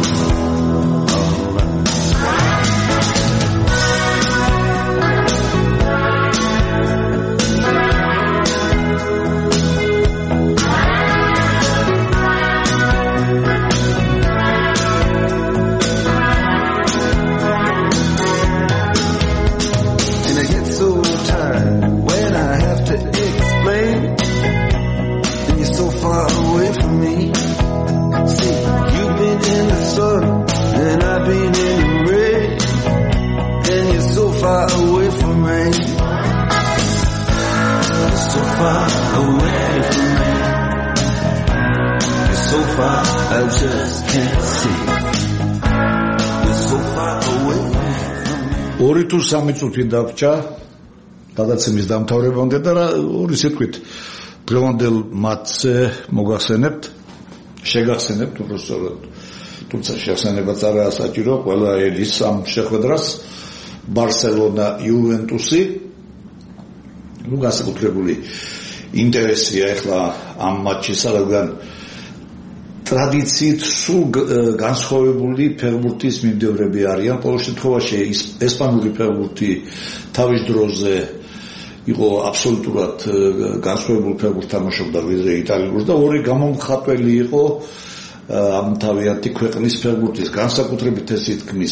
I just can't see. You're so far away from me. 2 თუ 3 წუთი დაგჭა გადაცემის დამთავრებამდე და ორი სიტყვით დღევანდელ მატჩზე შეგახსენებთ უბრალოდ თუმცა შეხსენებაც არაა საჭირო ყველა ელის ამ შეხვედრას ბარსელონა იუვენტუსი განსაკუთრებული ინტერესია ახლა ამ მატჩისა რადგან ტრადიციით სულ განსხვავებული ფეხბურთის მიმდევრები არიან. ყოველ შემთხვევაში ესპანური ფეხბურთი თავის დროზე იყო აბსოლუტურად განსხვავებული ფეხბურთს თამაშობდა ვიდრე იტალიური და ორი გამომხატველი იყო ამ თავიანთი ქვეყნის ფეხბურთის განსაკუთრებით ეს ითქმის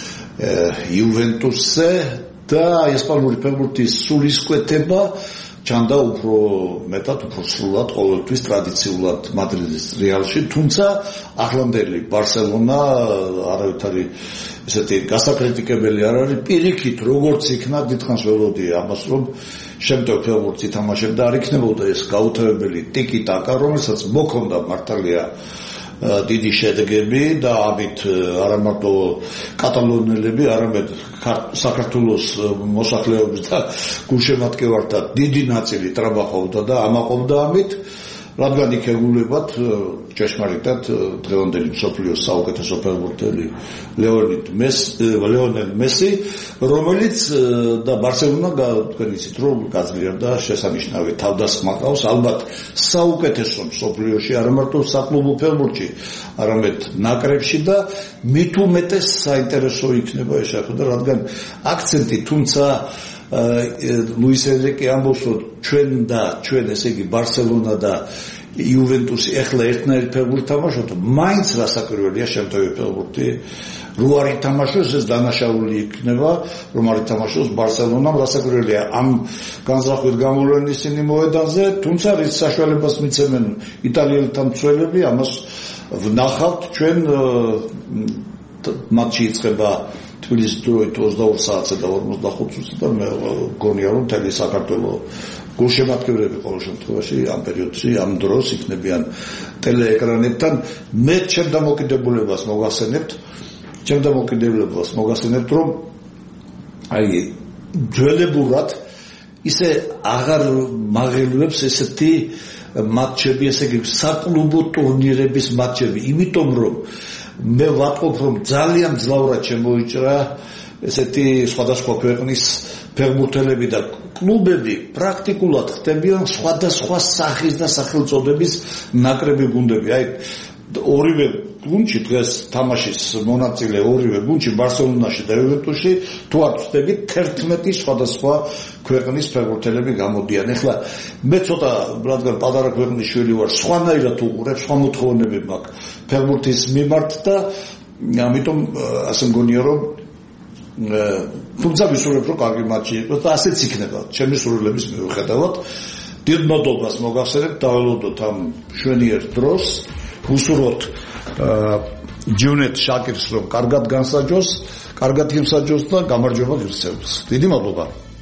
იუვენტუსზე და ესპანური ფეხბურთის სულისკვეთება ჩანდა უფრო მეტად უფრო სრულად ყოველთვის ტრადიციულად მადრიდის რეალში თუმცა ახლანდელი ბარსელონა არავითარი ესეთი გასაკრიტიკებელი არ არის პირიქით როგორც იქნა დიდხანს ველოდი ამას რომ შემდგომ ფეხბურთს ითამაშებდა არ იქნებოდა ეს გაუთავებელი ტიკი-ტაკა რომელსაც მოქონდა მართალია დიდი შედეგები და ამით არა მარტო კატალონელები, არამედ საქართველოს მოსახლეობის და გულშემატკივართა დიდი ნაწილი ტრაბახობდა და ამაყობდა ამით, რადგან იქ ეგულებათ ჭეშმარიტად დღევანდელი მსოფლიოს საუკეთესო ფეხბურთელი ლეონელ მესი, რომელიც და ბარსელონა თქვენ იცით რომ გაძლიერდა შესანიშნავი თავდასხმა ყავს, ალბათ საუკეთესო მსოფლიოში არა მარტო საკლუბო ფეხბურთში, არამედ ნაკრებში და მით უმეტეს საინტერესო იქნება ეს შეხვედრა, რადგან აქცენტი თუმცა ლუის ენრიკე ამბობს რომ ჩვენ ესე იგი ბარსელონა და იუვენტუსი ახლა ერთნაირ ფეხბურთს თამაშობთ, მაინც რასაკვირველია შემთხვევი ფეხბურთი რო არ ითამაშოს ეს დანაშაული იქნება, რომ არ ითამაშოს ბარსელონამ რასაკვირველია ამ განზრახვით გამოვლენ ისინი მოედანზე, თუმცა რის საშუალებას მიცემენ იტალიელთა მცველები, ამას ვნახავთ ჩვენ მატჩი იწყება თბილისის დროით 22 საათზე და 45 წუთზე და მე გონია რომ მთელი საქართველოს გულშემატკივრები ყოველ შემთხვევაში ამ პერიოდში ამ დროს იქნებიან ტელეეკრანებთან. მე ჩემ დამოკიდებულებას მოგახსენებთ რომ აი ძველებურად ისე აღარ მაღელვებს ესეთი მატჩები, ესე იგი საკლუბო ტურნირების მატჩები, იმიტომ რომ მე ვატყობ რომ ძალიან ძლავრად შემოიჭრა ესეთი სხვადასხვა ქვეყნის ფეხბურთელები და კლუბები პრაქტიკულად ხდებიან სხვადასხვა სახის და სახელწოდების ნაკრები გუნდები. აი ორივე გუნდში დღეს თამაშის მონაწილე ორივე გუნდში ბარსელონაში და იუვენტუსში თუ არ ვწდებით 11 სხვადასხვა ქვეყნის ფეხბურთელები გამოდიან. ეხლა მე ცოტა რადგან პატარა ქვეყნის შვილი ვარ, სხვანაირად უყურებ, სხვა მოთხოვნები მაქვს ფეხბურთის მიმართ და ამიტომ ასე მგონია რომ თუმცა ვისურვებ რომ კარგი მატჩი იყოს და ასეც იქნება ჩემი სურვილების მიუხედავად. დიდ მადლობას მოგახსენებთ, დაველოდოთ ამ შვენიერ დროს, უსურვოთ ჯუნეთ შაკირს რომ კარგად განსაჯოს, კარგად იმსაჯოს და გამარჯვება გისცემს. დიდი მადლობა.